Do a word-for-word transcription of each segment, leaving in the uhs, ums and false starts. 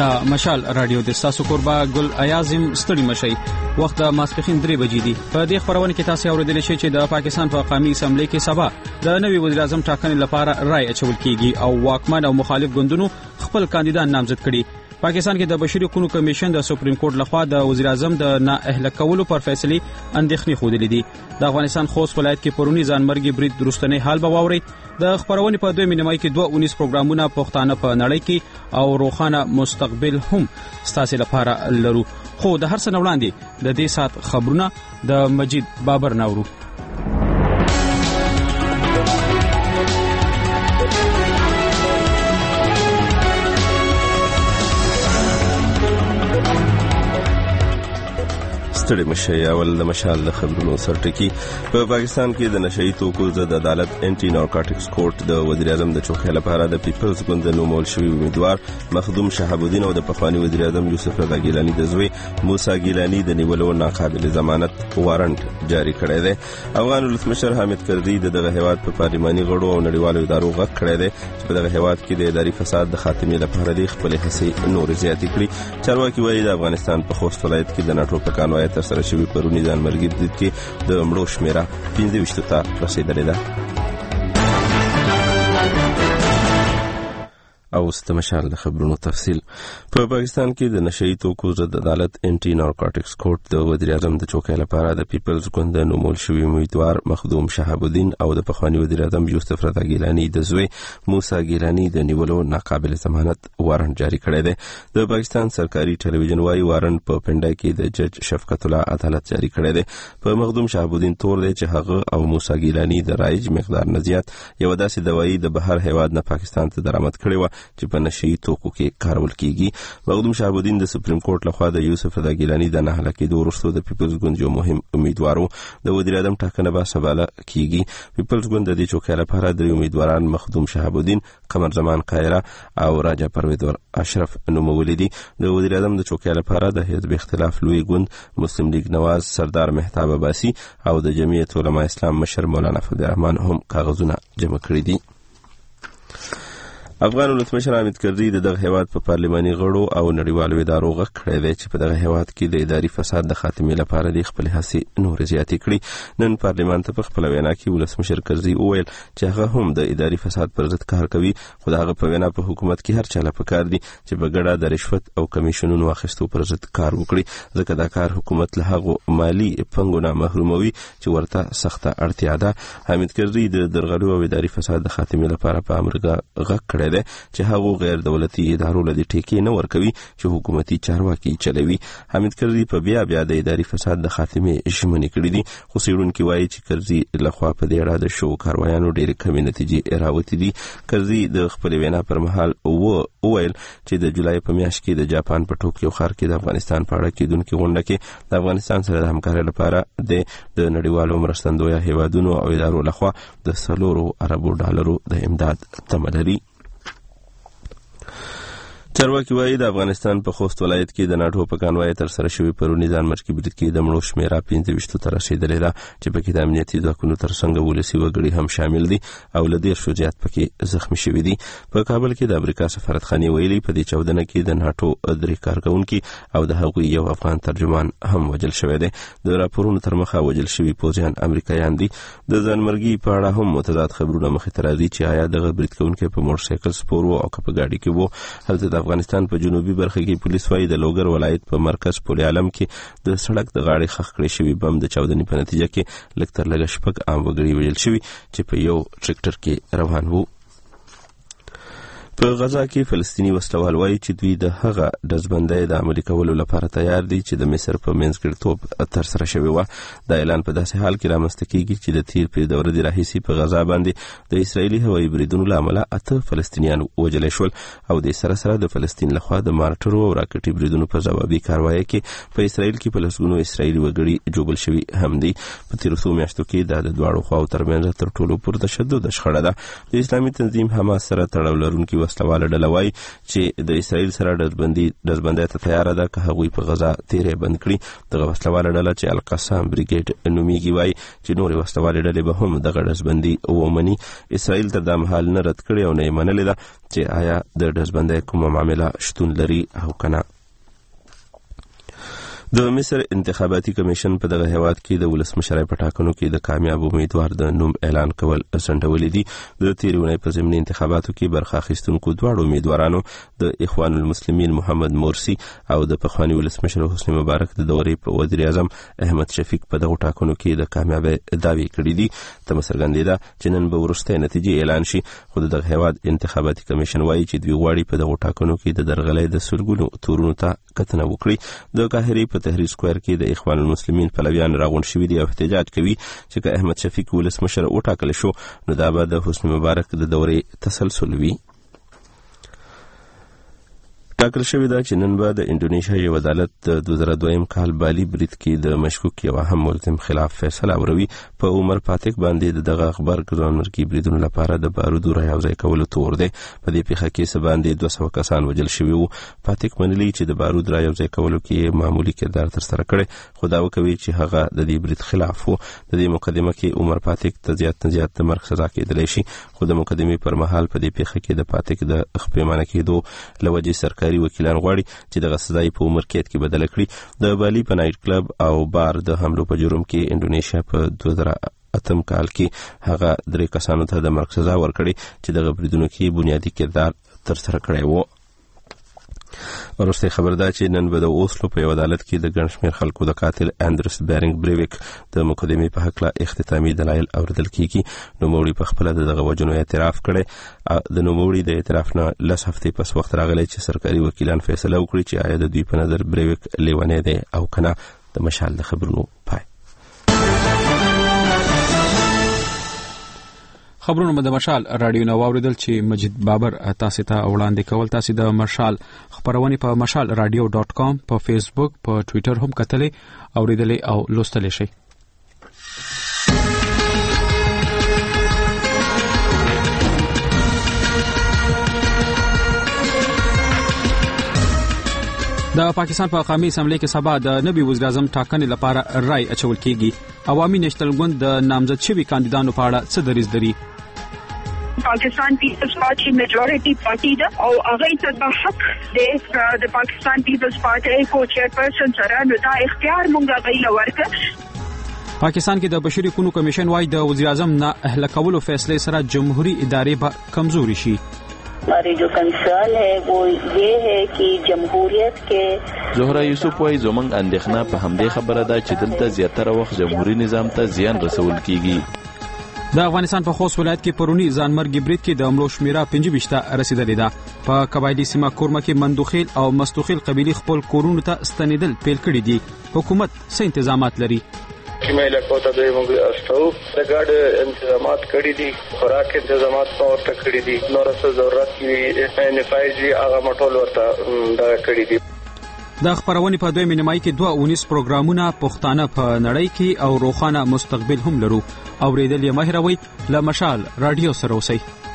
دا مشال رادیو د ساسو قربا ګل ایازم ستړي مشي وخت د ماسپخین درې بجې دي. په دې خبرونه کې تاسو اوریدل شئ چې د پاکستان په قومي اسمبلی کې سبا د نوي وزیر اعظم ټاکنې لپاره رائے اچول کیږي او واکمن او مخالف ګوندونو خپل کاندیدان نامزد کړي. پاکستان کې د بشري حقوقو کمیشن د سپریم کورټ لخوا د وزیر اعظم د نااهل کولو پر فیصله اندېښنې خوده لیدي. د افغانستان خوست ولایت کې پرونی ځانمرګي برید درستنې حال به واوري. د خبرونه په دوه مینمای کې دوه اونیس پروګرامونه پښتانه په نړۍ کې او روخانه مستقبل هم ستاسو لپاره لرو. خو د هر څه وړاندې د دې سات خبرونه د مجید بابر ناورو. ستړي مشي اول د مشال د خبرونو سرټکی. په پاکستان کې د نشئی توکو ضد عدالت انټي نارکوټکس کورټ د وزیر اعظم د چوکۍ لپاره د پیپلز ګوند د نومول شوی امیدوار مخدوم شهاب الدین او د پخوانی وزیر اعظم یوسف رضا ګیلانی د زوی موسی ګیلانی د نیولو ناقابل ضمانت وارنټ جاری کړی دی. افغان ولسمشر حامد کرزي د دغه هیواد په پارلماني غړو او نړیوالو ادارو غږ کړی دی چې په دغه هیواد کې د اداري فساد د خاتمې لپاره د خپل هڅې نور زیاتې کړي. چارواکي وایي د افغانستان په خوست ولایت کې د ناټو په کانوای تر سره شوی پرونی ځانمرګي برید کې د مړو شمیره پنځه ویشت ته رسیدلې ده. او استمشال د خبرونو تفصیل. په پاکستان کې د نشئی توکو ضد عدالت انټي نارکوټکس کورټ د وزیر اعظم د چوکۍ لپاره د پیپلز ګوند د نومول شوی امیدوار مخدوم شهاب الدین او د پخوانی وزیر اعظم یوسف رضا ګیلانی د زوی موسی ګیلانی د نیولو ناقابل ضمانت وارنټ جاری کړی دی. د پاکستان سرکاري ټلویزیون وايي وارنټ په پنډای کې د جج شفقت الله عدالت جاری کړی دی. په مخدوم شهاب الدین تور دی چې هغه او موسی ګیلانی د رایج مقدار نه زیات یو داسې دوايي د بهر هیواد نه پاکستان ته درآمد کړی و چې په نشئی توکو کې کارول کیږي. مخدوم شهاب الدین د سپریم کورټ لخوا د یوسف رضا ګیلانی د نه هلاکېدو وروسته د پیپلز ګوند یو مهم امیدوار و. د وزیر اعظم ټاکنه به سبا کیږي. پیپلز ګوند د دې چوکۍ لپاره درې امیدواران مخدوم شهاب الدین، قمر زمان قاهره او راجا پرویز اشرف نومولي دي. د وزیر اعظم د چوکۍ لپاره د حزب اختلاف لوی ګوند مسلم لیگ نواز سردار مهتاب عباسی او د جمعیت علماء اسلام مشر مولانا فضل الرحمن هم کاغذونه جمع کړی دي. افغان ولسمشر حامد کرزي د دغه هیواد په پارلماني غړو او نړیوالو ادارو غږ کړی دی چې په دغه هیواد کې د اداري فساد د خاتمې لپاره د خپل هڅې نور زیاتې کړي. نن پارلمان ته په خپل وینا کې ولسمشر کرزي وویل چې هغه هم د اداري فساد پر ضد کار کوي، خو هغه په وینا په حکومت کې هر چا له پکار دي چې په ګډه د رشوت او کمیشنونو اخیستو پر ضد کار وکړي، ځکه دا کار حکومت له هغه مالی پنګو نه محروموي چې ورته سخته اړتیا ده. حامد کرزي د درغلو او اداري فساد د خاتمې لپاره په امریکا غږ کړی دی چې هغه غیر دولتي ادارو له ټیکې نه ورکوي چې حکومتي چارواکي چلوي. حامد کرزي په بیا بیا د اداري فساد د خاتمې ژمنې کړې دي، خو څېړونکي وایي چې کرزي لخوا په دې اړه د شو کاروایانو ډېرې کمې نتیجې راوتې دي. کرزي د خپل وینا پر مهال وویل چې د جولای په میاشت کې د جاپان په ټوکیو ښار کې د افغانستان په اړه کېدونکې غونډه کې د افغانستان سره د همکارۍ لپاره د نړیوالو مرستندویه هیوادونو او ادارو لخوا د څلورو اربو ډالرو د امداد تمه لري. چارواکي وایي د افغانستان په خوست ولایت کې د ناټو په کانوای تر سره شوی پرونی ځانمرګي برید کې د مړو شمیره پنځه ویشت ته رسیدلې ده چې پکې د امنیتي ځواکونو ترڅنګ ولسي وګړي هم شامل دي او له دېرشو زیات پکې زخمي شوي دي. په کابل کې د امریکا سفارتخانې ویلي په دې چاودنه کې د ناټو درې کارکونکي او د هغوی یو افغان ترجمان هم وژل شوی دی. د راپورونو تر مخه وژل شوي پوځیان امریکایان دي. د ځانمرګي په اړه هم متضاد خبرونه مخې ته راځي چې آیا دغه برید کوونکی په موټر سایکل سپور و او که په ګاډي کې و. هلته د افغانستان په جنوبي برخه کې پولیس وايي د لوګر ولایت په مرکز پل عالم کې د سړک د غاړې خښ کړی شوی بم د چاودنې په نتیجه کې لږ تر لږه شپږ عام وګړي وژل شوي چې په یو ټریکټر کې روان وو. په غزا کې فلسطینی وسلوال وایي چې دوی د هغه ډزبندۍ د عملي کولو لپاره تیار دي چې د مصر په منځګړیتوب ترسره شوې وه. دا اعلان په داسې حال کې رامنځته کیږي چې د تیر پنځه ورځې راهیسې په غزا باندې د اسرائیلي هوایي بریدونو له امله اته فلسطینیان وژلای شول او د سره سره د فلسطین لخوا د مارټرو او راکټي بریدونو په ځوابي کاروایی کې په اسرائیل کې په لسګونو اسرائیلي وګړي ژوبل شوي هم دي. په تیرو څو میاشتو کې دا د دواړو خواو ترمنځ تر ټولو پورته شدو د شخړه ده. د اسلامي تنظیم حماس سره تړاو لرونکي وسلواله ډله وایي چې د اسرائیل سره ډزبندي ډزبندۍ ته تیاره ده که هغوی په غزا تیری بند کړي. دغه وسلواله ډله چې القسام بریګیډ نومیږي وایي چې نورې وسلوالې ډلې به هم دغه ډزبندي ومني. اسرائیل تر دا مهال نه رد کړې او نه یې منلې ده چې آیا د ډزبندۍ کومه معامله شتون لري او که نه. د مصر انتخاباتي کمیشن په دغه هیواد کې د ولسمشرۍ په ټاکنو کې د کامیاب امیدوار د نوم اعلان کول ځنډولي دي. د تېرې اونۍ په ضمني انتخاباتو کې برخه اخیستونکو دواړو امیدوارانو د اخوان المسلمین محمد مرسي او د پخواني ولسمشر حسني مبارک د دورې په وزیر اعظم احمد شفیق په دغو ټاکنو کې د کامیابۍ دعوې کړي دي. تمه څرګندېده چې نن به وروستۍ نتیجې اعلان شي، خو د دغه هیواد انتخاباتي کمیشن وایي چې دوی غواړي په دغو ټاکنو کې د درغلۍ د سلګونو تورونو ته کتنه وکړي. د قاهرې په تحریر سکویر کې د اخوان المسلمین پلویان راغونډ شوي دي او احتجاج کوي چې که احمد شفیق ولسمشر وټاکل شو نو دا به د حسني مبارک د دورې تسلسل وي. ټاکل شوې ده چې نن به د انډونیشیا یو عدالت د دوه زره دویم کال بالي برید کې د مشکوک یو اهم ملزم خلاف فیصله وروي. په عمر پاتک باندې د دغه اخبار ګرانمرګي بریدونو لپاره د بارودو را یوځای کولو تور دی. په دې پیښه کې څه باندې دوه سوه کسان وژل شوي وو. پاتک منلي چې د بارود را یوځای کولو کې معمولي کردار ترسره کړی، خو دعوه کوي چې هغه د دې برید خلاف وو. د دې مقدمه کې عمر پاتک ته زیات نه زیات د مرګ سزا کېدلی شي، خو د مقدمې پر مهال په دې پیښه کې د پاتک د خپېمانه کېدو له وجې سرکاري وکیلان غواړي چې دغه سزا په عمر قید کې بدله کړي. د بالي په نایټ کلب او بار د حملو په جرم کې انډونیشیا په دوه زره اتم کال کې هغه درې کسانو ته د مرګ سزا ورکړي چې دغه بریدونو کې بنیادي کردار ترسره کړی وو. وروسته خبر ده چې نن به د اوسلو په یو عدالت کې د ګڼ شمېر خلکو د قاتل اندرس بیرنګ بریویک د مقدمې په هکله اختتامي دلایل اوریدل کیږي. نوموړي په خپله د دغه وژنو اعتراف کړی. د نوموړي د اعتراف نه لس هفتې پس وخت راغلی چې سرکاري وکیلان فیصله وکړي چې آیا د دوی په نظر بریویک لیونی دی او که نه. د مشال د خبرونو پای. خبرونه به د مشال رادیو نو واوریدل چې مجید بابر تاسو ته وړاندې کول. تاسو د مشال خبرونه په مشال رادیو ډاٹ کام په فیسبوک په ټوئیټر هم کتلې اوریدلې او لوستلې شئ. د پاکستان په قومي اسمبلی کې سبا د نوي وزیر اعظم ټاکنې لپاره رای اچول کیږي. عوامي نېشنل ګوند د نامزد شوي کاندیدانو په اړه څه دریځ لري؟ پاکستان پیپلز پارټي میجورټي پارټي ده او هغه ته په حق د د پاکستان پیپلز پارټي کو چیرپرسن سره نو دا اختیار مونږه غوښتل ورکړ. پاکستان کې د بشري حقوقو کمیشن وايي د وزیر اعظم نه اهل کولو فیصله سره جمهوریت ادارې به کمزوري شي. हमारी जो कंसर्न है वो ये है कि जमहूरियत के زهره یوسف وايي زمونږ اندېښنه په همدې خبره ده چې دلته زیاتره وخت جمهوریت نظام ته زیان رسول کیږي. د افغانستان په خوست ولایت کې پرونی ځانمرګي برید کې د مړو شمیره پنځه ویشت ته رسیدلې ده. په قبایلی سیمه کورمه کې مندوخیل او مستوخیل قبیلې خپل کورونو ته ستنیدل پیل کړي دي. حکومت څه تنظیمات لري؟ کیمه علاقو ته دوی موږ استو د ګاډ انتظامات کړي دي، خوراک انتظامات ورته کړي دي، نور څه ضرورت وي انفایزي هغه مټول ورته دا کړي دي. د خبرونې په دوی مینمای کې دوه اونیس پروګرامونه پښتانه په نړۍ کې او روخانه مستقبل هم لرو. اوریدل یې مهروي له مشال رادیو سره اوسئ.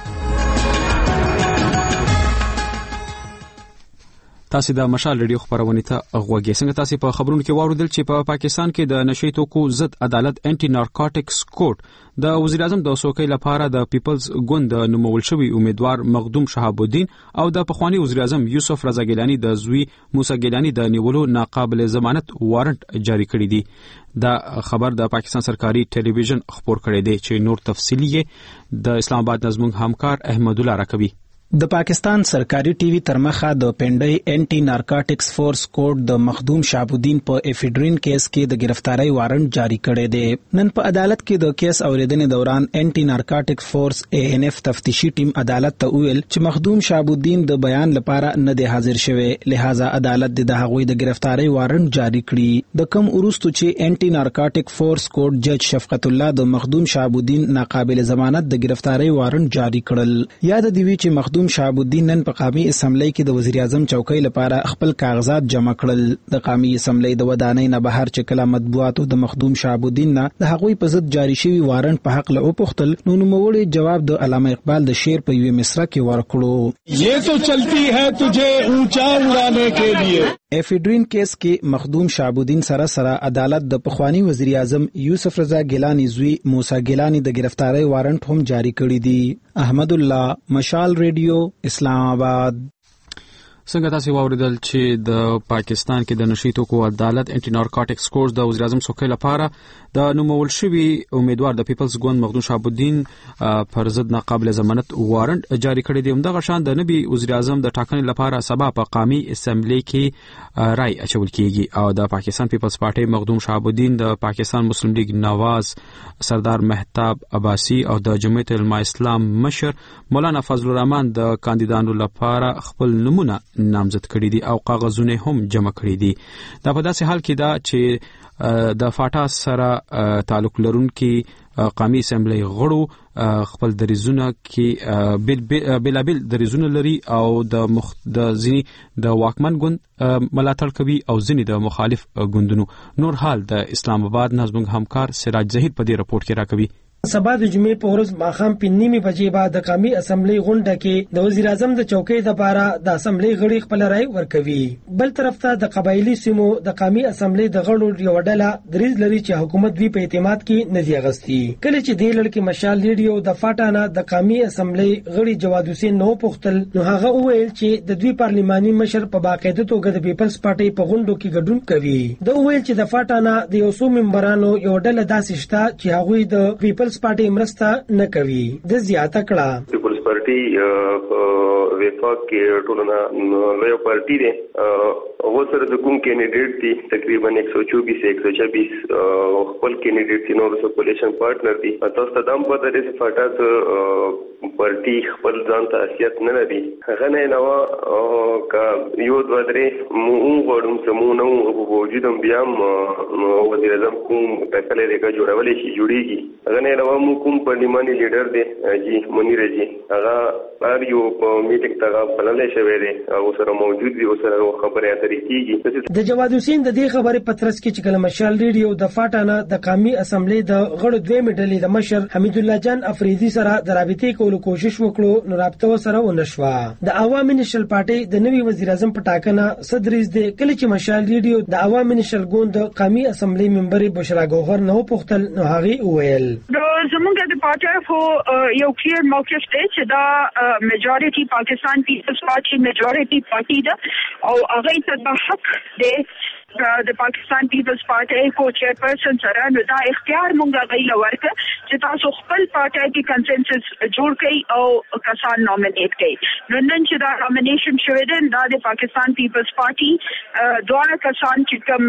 تاسو د مشال رادیو خبرونه ته غوږی. څنګه تاسو په خبرونو کې واوریدل چې په پا پاکستان کې د نشئی توکو ضد عدالت انټي نارکوټکس کورټ د وزیر اعظم د وسوکۍ لپاره د پیپلز ګوند د نومول شوی امیدوار مخدوم شهاب الدین او د پخوانی وزیر اعظم یوسف رضا ګیلانی د زوی موسی ګیلانی د نیولو ناقابل ضمانت وارنټ جاری کړی دی. دا خبر د پاکستان سرکاري ټلویزیون خبر کړی دی چې نور تفصیلی د اسلام آباد نظمون همکار احمد الله راکوي. د پاکستان سرکاري ټي وي ترمخه د پنډي انټي نارکوټکس فورس کوډ د مخدوم شهاب الدین په افیډرین کیس کې د گرفتاری وارنټ جاری کړی دی. نن په عدالت کې د کیس اوریدنې دوران انټي نارکوټکس فورس اے ان اف تفتیشي ټیم عدالت ته ویل چې مخدوم شهاب الدین د بیان لپاره نه دی حاضر شوی، لہذا عدالت د هغوی د گرفتاری وارنټ جاری کړی. د کم وروستو چې انټي نارکوټک فورس کوډ جج شفقت الله د مخدوم شهاب الدین ناقابل ضمانت د گرفتاری وارنټ جاری کړل. یاد دی وی چې مخدوم شهاب الدین نن په قومي اسمبلی کې د وزیر اعظم چوکۍ لپاره خپل کاغذات جمع کړل. د قومي اسمبلی د ودانۍ نه بهر چې کله مطبوعاتو د مخدوم شهاب الدین نه د هغوی په ضد جاری شوی وارنټ په حق له وپوښتل نو نوموړي جواب د علامه اقبال د شعر په یوه مصرع کې ورکړو. یہ تو چلتی ہے تجھے اونچا اڑانے کے لیے. ایفیډرین کیس کې مخدوم شهاب الدین سره سره عدالت د پخوانی وزیر اعظم یوسف رضا ګیلانی زوی موسی ګیلانی د گرفتاری وارنټ هم جاری کړی دی. احمد الله، مشال ریډیو، اسلام آباد. څنګه تاسو واوریدل چې د پاکستان کې د نشي توکو عدالت انټي نارکوټکس کورس د وزیر اعظم څوکۍ لپاره د نومول شوی امیدوار د پیپلز ګوند مخدوم شهاب الدین پر ضد ناقابل ضمانت وارنټ جاری کړی دی. همدغه شان د نبی وزیر اعظم د ټاکنې لپاره سبا په قومي اسمبلی کې رای اچول کیږي او د پاکستان پیپلز پارټي مخدوم شهاب الدین د پاکستان مسلم لیگ نواز سردار مهتاب عباسی او د جمعیت العلماء اسلام مشر مولانا فضل الرحمن د کاندیدانو لپاره خپل نمونه نامزد کړي دي او کاغذونه هم جمع کړي دي. دا په داسې حال کې دا چې د فاټا سره تعلق لرونکي قومي اسمبلی غړو خپل دریزونه کې بل بل بل دریزونه لري او د مخ د ځینی د واکمن ګوند ملاتړ کوي او ځینی د مخالف ګوندونو. نور حال د اسلام آباد نظم همکار سراج زهیر په دې رپورت کې راکوي. سبا د جمعې په ورځ ماښام په نیمه بجې بعد د قومي اسمبلی غونډه کې د وزیر اعظم د چوکۍ لپاره د اسمبلی غړي خپل رائے ورکوي. بل طرف ته د قبایلی سیمو د قومي اسمبلی د غړو یو ډله دریز لري چې حکومت دوی په اعتماد کې نه دی اغستی. کله چې د لړ مشال ریډیو د فاټانه د قومي اسمبلی غړي جواد حسین نو پوښتل نو هغه وویل چې د دوی پارلماني مشر په باقاعده توګه د پیپلز پارټي په غونډو کې ګډون کوي. د وویل چې د فاټانه د یو څو ممبرانو یو ډله داسې شته چې هغوی د پیپلز پارټي مرسته نه کوي. د زیاته کړه پیپلز پارټي وفاق کې ټولنه لوی پارټي دی او سره د کوم کینډیډیټ دي تقریبا ایک سو چوبیس ایک سو چھبیس خپل کینډیډیټ دي نور سو کولیشن پارټنر دي. تاسو ته دام په دې فاټات پارټي خپل ځان ته حیثیت نه لري. هغه نه نو کا یو دوه درې مو غوړم سمو نو وجودم بیا وزیر اعظم کوم ټکلې ریکا جوړولې شي جوړیږي. هغه نه نو مو کوم پارلماني لیډر دی جی منیر جی هغه هر یو میټینګ ته بللې شوی دی او سره موجود دی او سره خبرې اترې کیږي. د جواد حسین د دې خبرې پترس کې چې کله مشال ریډیو د فاټانه د قومي اسمبلی د غړو دوه میډلې د مشر حمید الله جان افریدي سره د رابطې کولو کوشش وکړو نو رابطه سره ونشوه. د عوامي نشل پارټي د نوي وزیر اعظم په ټاکنه صدریز دی. کله چې مشال ریډیو د عوامي نشل ګوند د قومي اسمبلی ممبر بشرا گوهر نو پوښتل نو هغه وویل زمونږ د پارټي خو یو کلیر موقف دی چې دا میجورټي پاکستان پیپلز پارټي میجورټي پارټي ده او هغه ته د حق دی د پاکستان پیپلز پارټي کو چیرپرسن سره نو دا اختیار مونږه غوښتل ورکه چې تاسو خپل پارټي کې کنسنسس جوړ کړئ او کسان نومینیټ کړئ. نو نن چې دا نومینیشن شوی دی دا د پاکستان پیپلز پارټي دوه کسان چې کوم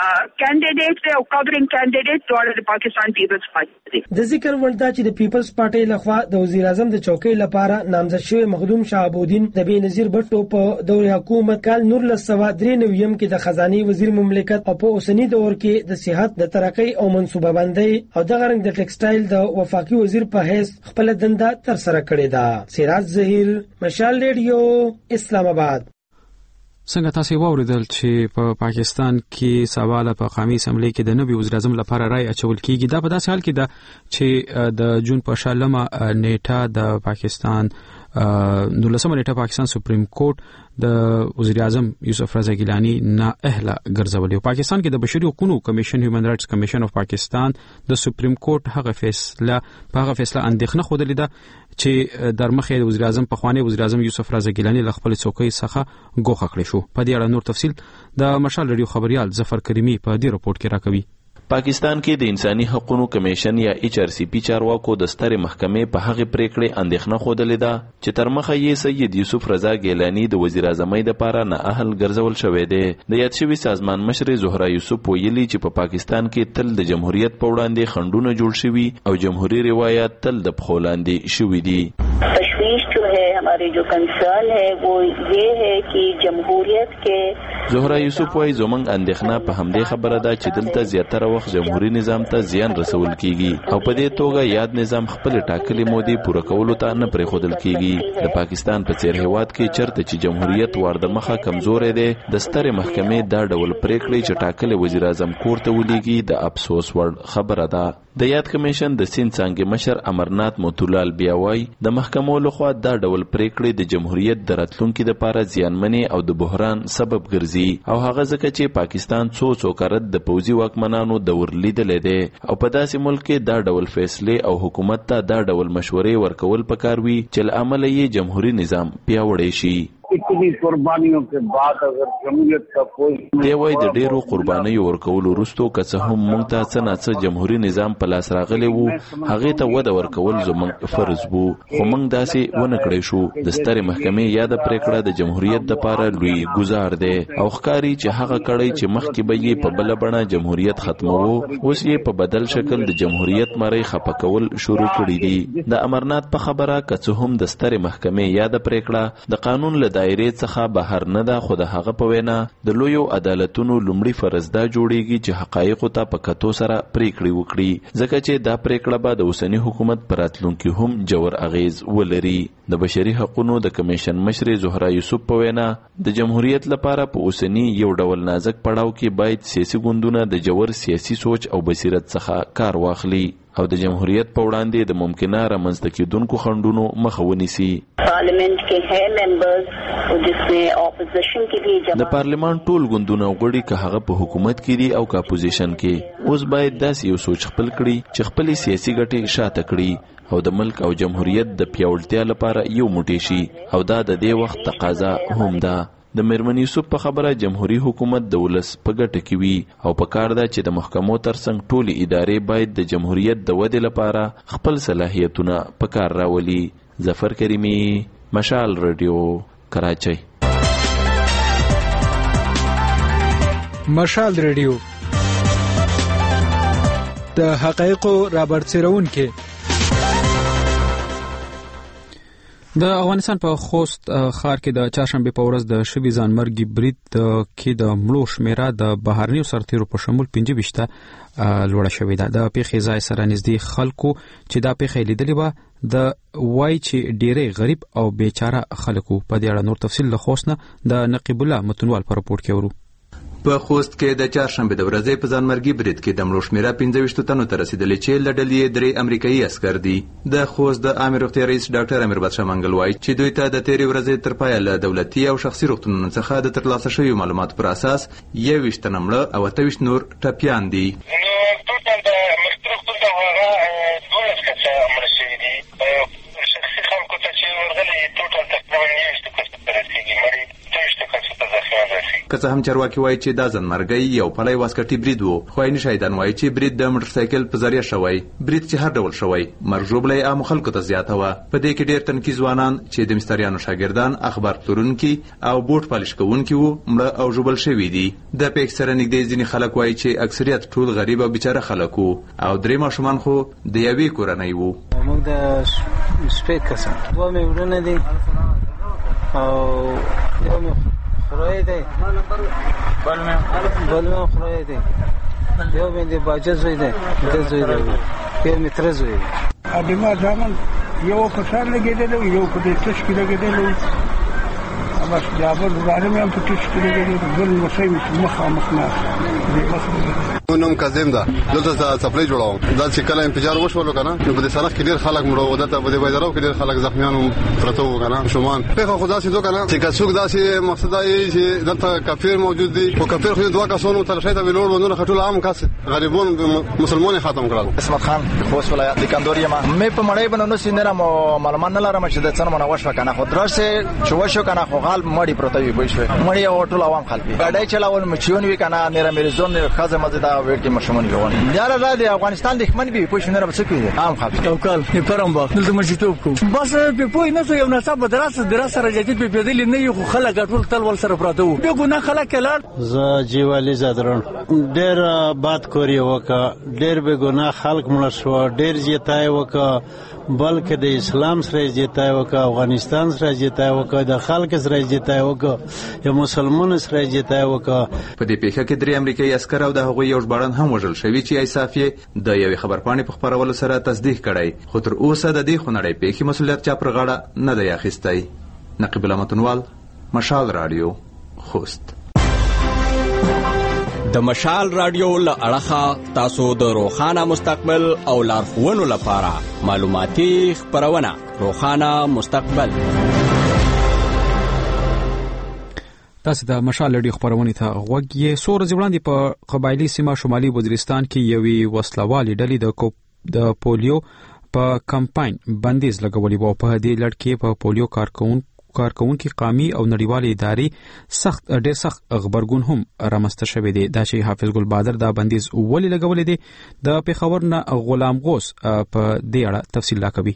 کینډیډیټ دی او کورینګ کینډیډیټ دوه د پاکستان پیپلز پارټي دی. د ذکر ولدا چې د پیپلز پارټي لخوا د وزیر اعظم د چوکۍ لپاره نامزد شوی مخدوم شهاب الدین د بېنظیر بټو په دور حکومت کال نور لسوا درې نویم کې د خزانه وزیر مملکت او په اوسنی دور کې د صحت د ترقۍ او منصوبه بندۍ او د غرنګ د ټیکسټایل د وفاقي وزیر په حیث خپل دنده تر سره کړې ده. سراج زهیر، مشال ریډیو، اسلام آباد. څنګه تاسو واوریدل چې په پا پاکستان کې سواله په قومي اسمبلی کې د نوي وزیر اعظم لپاره رای اچول کیږي. دا په داسې حال کې ده چې د جون په شلمه نیټه د پاکستان دولسمه نیټه پاکستان سپریم کورټ د وزیر اعظم یوسف رضا ګیلانی نه اهله ګرځولې. په پاکستان کې د بشري حقوقو کمیشن هیومن رائټس کمیشن اف پاکستان د سپریم کورټ هغه فیصله په هغه فیصله اندېښنه خوده لیده چې در مخې د وزیر اعظم په خوانی وزیر اعظم یوسف رضا ګیلانی له خپل څوکۍ څخه ګوښه کړی شو. په دې اړه نور تفصیل د مشال ریډیو خبريال ظفر کریمی په دې رپورت کې راکوي. پاکستان کې د انساني حقوقو کمیشن یا ایچ آر سی پی چارواکو د سترې محکمې په هغه پریکړې اندېښنه خوده لیده چې تر مخه یې سید یوسف رضا ګیلانی د وزیر اعظمۍ لپاره نه اهل ګرځول شوی دی. د یاد شوي سازمان مشر زهرا یوسف ویلي چې په پاکستان کې تل د جمهوریت په وړاندې خنډونه جوړ شوي او جمهوریت روایت تل د پخو لاندې شوي دي. تشویش جو ہے ہمارے جو کنسرن ہے وہ یہ ہے کہ جمہوریت کے زهرا یوسف وايي زمونږ اندېښنه په همدې خبره ده چې دلته زیاتره وخت جمهوریت نظام ته زیان رسول کیږي او په دې توګه یاد نظام خپل ټاکلي مودې پوره کولو ته نه پرېښودل کیږي. د پاکستان په څیر هیواد کې چرته چې جمهوریت ورده مخه کمزورې ده، د سترې محکمې دا ډول پریکړې چې ټاکلي وزیر اعظم کور ته ولېږي د افسوس وړ خبره ده. د یاد کمیشن د سیند څانګې مشر امرنات موتولال بیا وايي د محکمو لخوا دا ډول پریکړې د جمهوریت د راتلونکي لپاره زیانمنې او د بحران سبب ګرځي او هغه ځکه چې پاکستان څو څو کارت د پوځي واکمنانو دور لیدلی دی او په داسې ملک کې دا ډول فیصلې او حکومت ته دا ډول مشورې ورکول پکار وي چې له امله یې جمهوریت نظام پیاوړی شي. اتنی قربانیوں کے بعد اگر جمهوریت کا کوئی دی وای د ډیرو قربانیو ورکول وروسته که څه هم مونږ ته څه نه څه جمهوریت نظام په لاس راغلی وو، هغه ته وده ورکول زموږ فرض وو، خو مونږ داسې ونه کړی شو. د سترې محکمې یاده پریکړه د جمهوریت لپاره لوی ګزار دی او ښکاري چې هغه کړی چې مخکې به یې په بله بڼه جمهوریت ختموو، اوس یې په بدل شکل د جمهوریت مری خفه کول شروع کړي دي. د امرنات په خبره که څه هم د سترې محکمې یاده پریکړه د قانون له دایرې څخه بهر نه ده، خو د هغه په وینا د لویو عدالتونو لومړی فرض دا جوړیږي چې حقایقو ته په کتو سره پریکړې وکړي، ځکه چې دا پریکړه به د اوسني حکومت پر راتلونکي هم جوړ اغیز ولري. د بشري حقوقو د کمیشن مشر زهرا یوسف په وینا د جمهوریت لپاره په اوسني یو ډول نازک پړاو کې باید سیاسي ګوندونه د جوړ سیاسي سوچ او بصیرت څخه کار واخلي او د جمهوریت په وړاندې د ممکنه رامنځته کېدونکو خنډونو مخه ونیسي. پارلیمنت کې ہے ممبرز جسمه اپوزیشن کې دي، د پارلیمان ټول ګوندونه غړي که هغه په حکومت کې دي او که اپوزیشن کې، اوس باید داسې یو سوچ خپل کړي چې خپل سیاسي ګټې شاته کړي او د ملک او جمهوریت د پیاوړتیا لپاره یو موټی شي او دا د دې وخت تقاضا هم ده. د میرمن یوسف په خبره جمهوریت حکومت د ولس په ګټه کې وي او په کار ده چې د محکمو ترڅنګ ټولې ادارې باید د جمهوریت د ودې لپاره خپل صلاحیتونه په کار راولي. ظفر کریمی، مشال رادیو، کراچۍ. مشال رادیو د حقایقو رابرسېرونکي. د افغانستان په خوست ښار کې د چهارشنبه په ورځ د شوي ځانمرګي برید کې د مړو شمیره د بهرنیو سرتیرو په شمول پنځه ویشته لوړه شوې ده. د پیښې ځای سره نږدې خلکو چې دا پیښه لیدلې وه د وای چې ډېری غریب او بیچاره خلکو. په دې اړه نور تفصیل له خوست نه د نقیب الله متنوال په راپورټ کې ورو. په خوست کې د چهارشنبه د ورځې په ځانمرګي برید کې د مړو شمیره پنځه ویشت تنو ته رسیدلې چې له ډلې درې امریکایي عسکر دي. د خوست د عامه روغتیا رئیس ډاکټر امیر بادشاه منګل وایي چې دوی ته د تیرې ورځې تر پایه له دولتي او شخصي روغتونونو څخه د ترلاسه شویو معلوماتو پر اساس یو ویشت تنه مړه او اته ویشت نور ټپیان دي. که څه هم چارواکي وایي چې دا ځانمرګی یو پلی واسکټي برید و، خو عیني شاهدان وایي چې برید د موټرسایکل په ذریعه شوی. برید چې هر ډول شوی مرګ ژوبله عامو خلکو ته زیاته وه. په دې کې ډېر تنکي ځوانان چې د مستریانو شاګردان، اخبار پلورونکي او بوټ پالش کوونکي وو مړه او ژوبل شوي دي. د پیښې سره نږدې ځینې خلک وایي چې اکثریت ټول غریب او بیچاره خلک وو او درې ماشومان خو د یوې کورنۍ وو. موږ د شپې کسان دوه مې ورونه دي او یو مې خدای دی بل مې بل مې خدای دی یو مې د باجه زوی دی د زوی دی یو مې تر زوی دی. ادي ما ځامن یو کسان لګیدل یو په دې تش کې لګیدل بس دا بل باندې مې په تش کې لګیدل بل وسې مخه مخناس دې مخه نوم کاظم ده. دلته سپلای جوړاو دا چې کله انفجار وشول کنه نو په دې سړک کې ډیر خلک مړو ودته په دې بازارو کې ډیر خلک زخمیانو پرته و کنه شومان په خدا سي دوه کنه چې کڅوګ داسې مقصد دی چې دلته کافر موجود دي او کافر خو دوه کسانو تر شي ته ویلور ونه خټول عام کس غریبون مسلمانان ختم کړل. اسمت خان خوست ولایت د کندوري ما مې په مړی بنو سینره مو معلومات نه لرم چې د څنګه منوش وکنه خو درسه چې وشو کنه خو غال مړی پروت وي بشوي مړی او ټول عوام خلک ګاډي چلاول مچون وی کنه نره میرزون خزه مزدا وړ کې مشمون وي یاره را د افغانستان دښمن به پوښتنه را بسکوي عام خلک او کال په پرم باغ دلته مشتوب کو بس په پوی نه یو نصاب دراسه دراسه راځي په پیدل نه یو خلک ټول تل ول سره پراته وو به ګناه خلک لاړ ز جیوالی زادرون ډېر باد کوری وکا ډېر به ګناه خلک مړ شو ډېر زیاتای وکا بلکې د اسلام سره جتای وکړه، افغانستان سره جتای وکړه، د خلک سره جتای وکړه، یا مسلمان سره جتای وکړه. په دې پیښه کې درې امریکایي عسکر او د هغوی یو ژباړن هم وژل شوي چې ایساف یې د یوې خبرپاڼې په خپرولو سره تصدیق کړی، خو تر اوسه د دې خونړۍ پیښې مسؤلیت چا پر غاړه نه دی اخیستی. نقیب الله متنوال، مشال رادیو، خوست. د مشال رادیو له اړخه تاسو د روښانه مستقبل او لارښوونو لپاره معلوماتي خپرونه روښانه مستقبل. تاسو د مشال رادیو خبرونه ته غوږ یې. څو ورځې وړاندې په قبایلي سیمه شمالي وزیرستان کې یوې وسلوالې ډلې د د پولیو په کمپاین بندیز لګولې وو. په دې لړ کې په پولیو کارکون کارکونکو قومي او نړیوالې ادارې سخت ډېر سخت خبرګون هم رامنځته شوی دی. دا چې حافظ ګل بادر دا بندیز ولې لګولې دی، د پیښور نه غلام غوث په دې اړه تفصیل راکوي.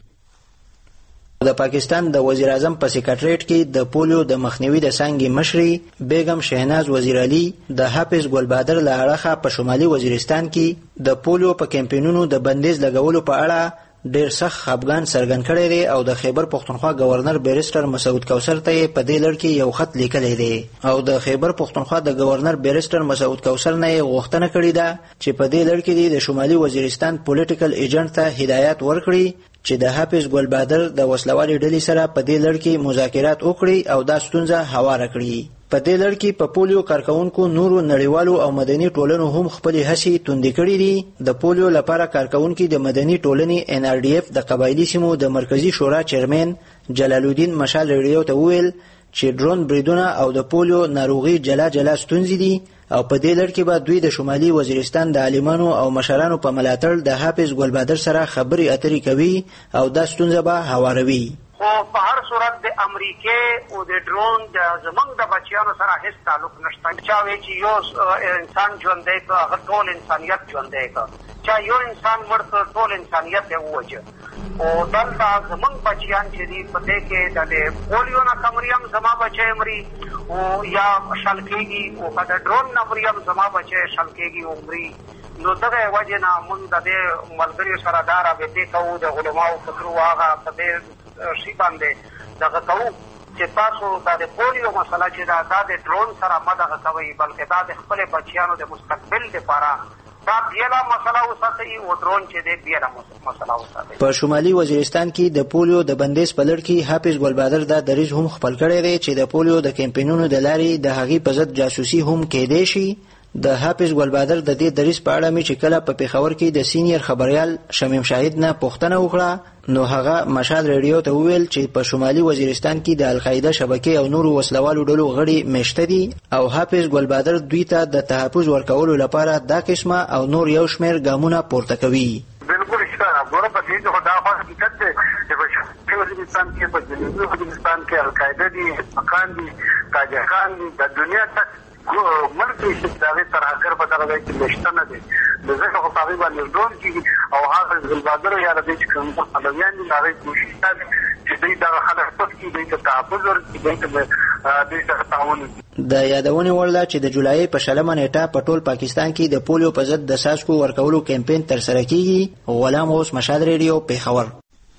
د پاکستان د وزیر اعظم په سیکریټریټ کې د پولیو د مخنیوي د څنګه مشري بیگم شهناز وزیر علي د حافظ ګل بادر له اړخه په شمالي وزیرستان کې د پولیو په کمپاینونو د بندیز لګولو په اړه ډیر سخت خپګان څرګند کړی دی او د خیبر پښتونخوا گورنر بیرسټر مسعود کوثر ته په دې لړ کې یو خط لیکلی دی او د خیبر پښتونخوا د گورنر بیرسټر مسعود کوثر نه غوښتنه کړې ده چې په دې لړ کې د شمالي وزیرستان پولیټیکل ایجنټ ته هدایت ورکړي چې د حافظ ګل بادر د وسلوالې ډلې سره په دې لړ کې مذاکرات وکړي او دا ستونزه هواره کړي. په دې لړ کې په پولیو کارکونکو نورو نړیوالو او مدني ټولنو هم خپل هڅې توندې کړې دي. د پولیو لپاره کارکونکو د مدني ټولنې ان ار ډي اف د قبایلی سیمو د مرکزی شورا چیرمن جلال الدین مشال ریډیو ته وویل چې ډرون بریدونه او د پولیو ناروغي جلا جلا ستونزې دي او په دې لړ کې به دوی د شمالي وزیرستان د عالمانو او مشرانو په ملاتړ د حافظ ګل بادر سره خبرې اترې کوي او دا ستونزه به هواروي. خو په هر صورت د امریکای او د ډرون د زمنګ د بچیانو سره هیڅ تعلق نشته. چا وی چې یو انسان ژوند دی که هغه ټول انسانیت ژوند دی که چا یو انسان مړ ټول انسانیت یې ووجه. او دلته زمنګ بچیان چې دي په دې کې د پولیو نه کمریم زما بچی مري او یا شل کېږي او که د ډرون نه مریم زما بچی شل کېږي او مري. نو دغه وجې نه موږ د دې ملګریو سره دا رابطې کوو د علماو فکرو هغه په دې شي باندې دغه کوو چې تاسو دا د پولیو مسله چې دا دا د ډرون سره مه دغه کوئ بلکې دا د خپلې بچیانو د مستقبل دپاره دا بیله مسله وساتئ او ډرون چې دی بیله مسله وساتئ. په شمالي وزیرستان کې د پولیو د بندیز په لړ کې حافظ ګل بادر دا دریځ هم خپل کړی دی چې د پولیو د کمپاینونو د لارې د هغې په ضد جاسوسي هم کېدی شي. د حافظ ګل بادر د دې دریځ په اړه مې چې کله په پیښور کې د سینیر خبریال شمیم شاهد نه پوښتنه وکړه نو هغه مشال ریډیو ته وویل چې په شمالي وزیرستان کې د القاعده شبکې او نورو وسلوالو ډلو غړي میشته دي او حافظ ګل بادر دوی ته د تحفظ ورکولو لپاره دا قسمه او نور یو شمېر ګامونه پورته کوي. بالکل شته ګوره په دې کې خو دا خو حقیقت دی چې په شمالي وزیرستان کې په جنوبي وزیرستان کې القاعده دي مکان دي تاجکان دي د دنیا تک ملک کې دغه ترهګر په دغه ځای کې مشته نه دي. د ځکه خو هغوی باندې ډرون کېږي او حافظ ګل بادر یا د دې چې کوم پلویان دي هغوی کوشش کوي چې دوی دغه خلک پټ کړي، دوی ته تحفظ ورکړي، دوی ته دوی سره تعاون وکړي. د یادونې وړ ده چې د جولای په شلمه نیټه په ټول پاکستان کې د پولیو په ضد د څاڅکو ورکولو کمپاین ترسره کیږي. غلام غوث، مشال ریډیو، پیښور.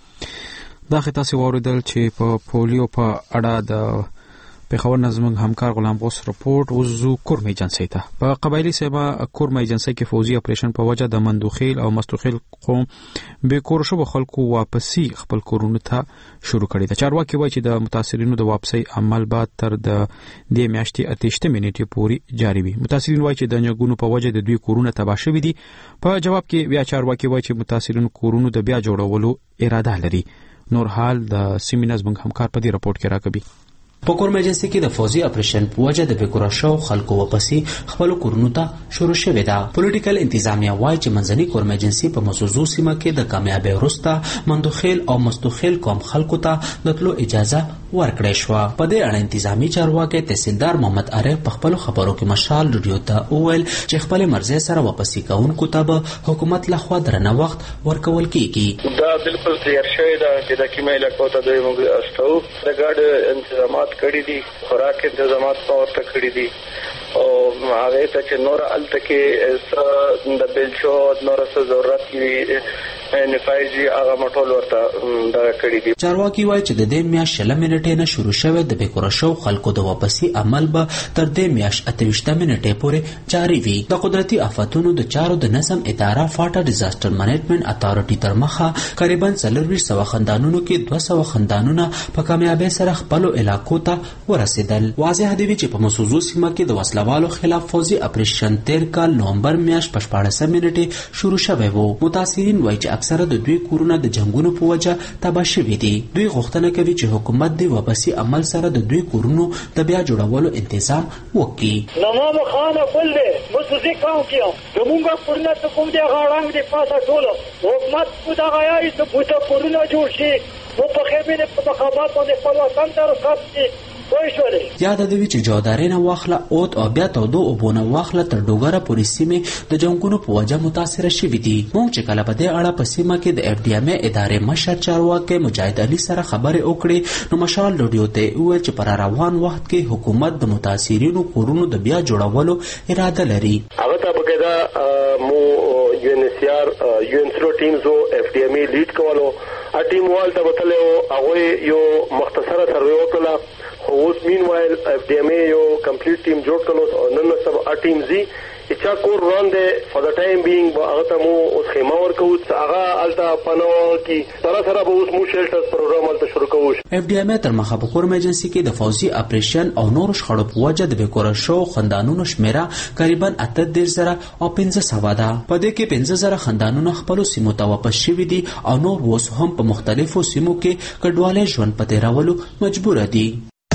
دا خې تاسې واورېدل چې په پولیو په اړه د پیښور نه زموږ همکار غلام غوث رپورټ. اوس زو کورمه ایجنسی ته. په قبایلی سیمه کورمه ایجنسی کې فوزي اپریشن په وجه د مندوخیل او مستوخیل قوم به کور شو خلکو واپسی خپل کورونو ته شروع کړي. د چارواکي وایي چې د متاثرینو د واپسی عمل بعد تر د دې میاشتې اتهشت منټې پورې جاری وي. متاثرین وایي چې د نګونو په وجه د دوی کورونه تباه شوي دي. په جواب کې بیا چارواکي وایي چې متاثرینو کورونو د بیا جوړولو اراده لري. نور حال د سیمینز بنګ همکار په دې رپورت کې راکوي. په کورمه ایجنسی کې د فوزي اپریشن په وجه د بیکورا شو خلکو واپسی خپل کورونو ته شروع شوه ده. پولیټیکل انتظامیه وایي چې منځني کورمه ایجنسی په موضوع سیمه کې د کامیابی وروسته مندوخیل او مستوخیل قوم خلکو ته د تلو اجازه ورکړې شو. په دې اړه انتظامی چارواکي تحصیلدار محمد عارف په خپل خبرو کې مشال ریډیو ته وویل چې خپل مرزه سره واپسی کوونکو ته به حکومت لخوا درنه وخت ورکول کیږي. دا بالکل تیار شوی دا چې د کیمه علاقو ته د موږ استو د ګډ انتظامات کړی دي، خوراک انتظامات ورته کړی دي او هغه ته چې نور الته کې د بلچو نور څه ضرورت وي نفایزي هغه مټول ورته دا کړی دي. چارواکي وایي چې د دې میاشت شل منټې نه شروع شوی د بیکوره شو خلکو د واپسی عمل به تر دې میاشت اتهویشت منټې پورې جاري وي. د قدرتي آفتونو د چارو د نظم اداره فاټا ډیزاستر منیجمنت اتارټي تر مخه تقریبا څلورویشت سوه خندانونو کې دوه سوه خندانونه په کامیابۍ سره خپلو علاقو ته ورسېدل. واضح دی چې په مسوزو سیمه کې د وسلوالو خلاف فوزي اپریشن تیر کال نومبر میاشت په شپاړسمه منټې شروع شوی و. متاثرین وایي چې اکثره د دوی کورونه د جنگونو په وجه تباه شوي دي. دوی غوښتنه کوي چې حکومت د واپسی عمل سره د دوی کورونو د بیا جوړولو انتظام وکړي. نوام خان خپل دی مسوزي کاو کیو زمونږ کورونه ته کوم دی غاړنګ دی پاسه ټول حکومت کو دا غایي ته بوته کورونه جوړ شي نو په خېبه په مخابات باندې خپل وطن ته رسېږي. یاد دی چې جوړداري نه واخله اوت او بیا تودو اوبونه واخله تر ډوګره پورې سیمې د جنگونو په وجه متاثره شوي دي. موږ چې کله په دې اړه په سیمه کې د اف ډي ام ای ادارې مشر چارواکي مجاهد علي سره خبرې وکړې نو مشال ډوډیو ته وویل چې پر روان وخت کې حکومت د متاثرینو کورونو د بیا جوړولو اراده لري. هغه ته بګدا مو یو ان سی آر یو ان سرو ټیمز او اف ډي ام ای لیډ کولو ا ټیم وال ته وتلو هغه یو مختصره سروې وکړه. اوس مینوایل اف ډي ام ای یو کمپلیټ ټیم جوړ کړو او نن سب ا ټیم زی اچا کور روان دی فور د ټایم بینګ هغه ته مو اوس خیمه ورکو هغه الته پنو کی سره سره به اوس مو شیلټرز پروګرام الته شروع کوو. اف ډي ام ای تر مخه په کورم ایجنسی کې د فوزي اپریشن او نور شخړو په وجه د بیکوره شو خندانونو شمیره تقریبا اته دېرش زره او پنځه سوه ده. په دې کې پنځه زره خندانونه خپل سیمو ته واپس شوي دي او نور اوس هم په مختلفو سیمو کې کډوالۍ ژوند په تیرولو مجبور دي.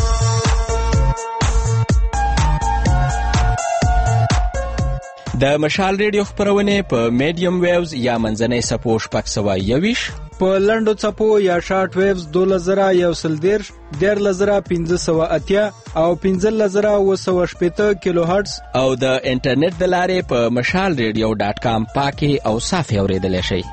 د مشال ریډیو خبرونه په میډیم ویوز یا منځنۍ سپو شپږ سوه یوویش په لنډو څپو یا شارټ ویوز دولس زره یو سل دېرش دیارلس زره پنځه سوه اتیا او پنځلس زره اووه سوه شپېته کیلو هرټز او د انټرنیټ د لارې په مشال ریډیو ډاټ کام پاکي او صافي اورېدلی شئ.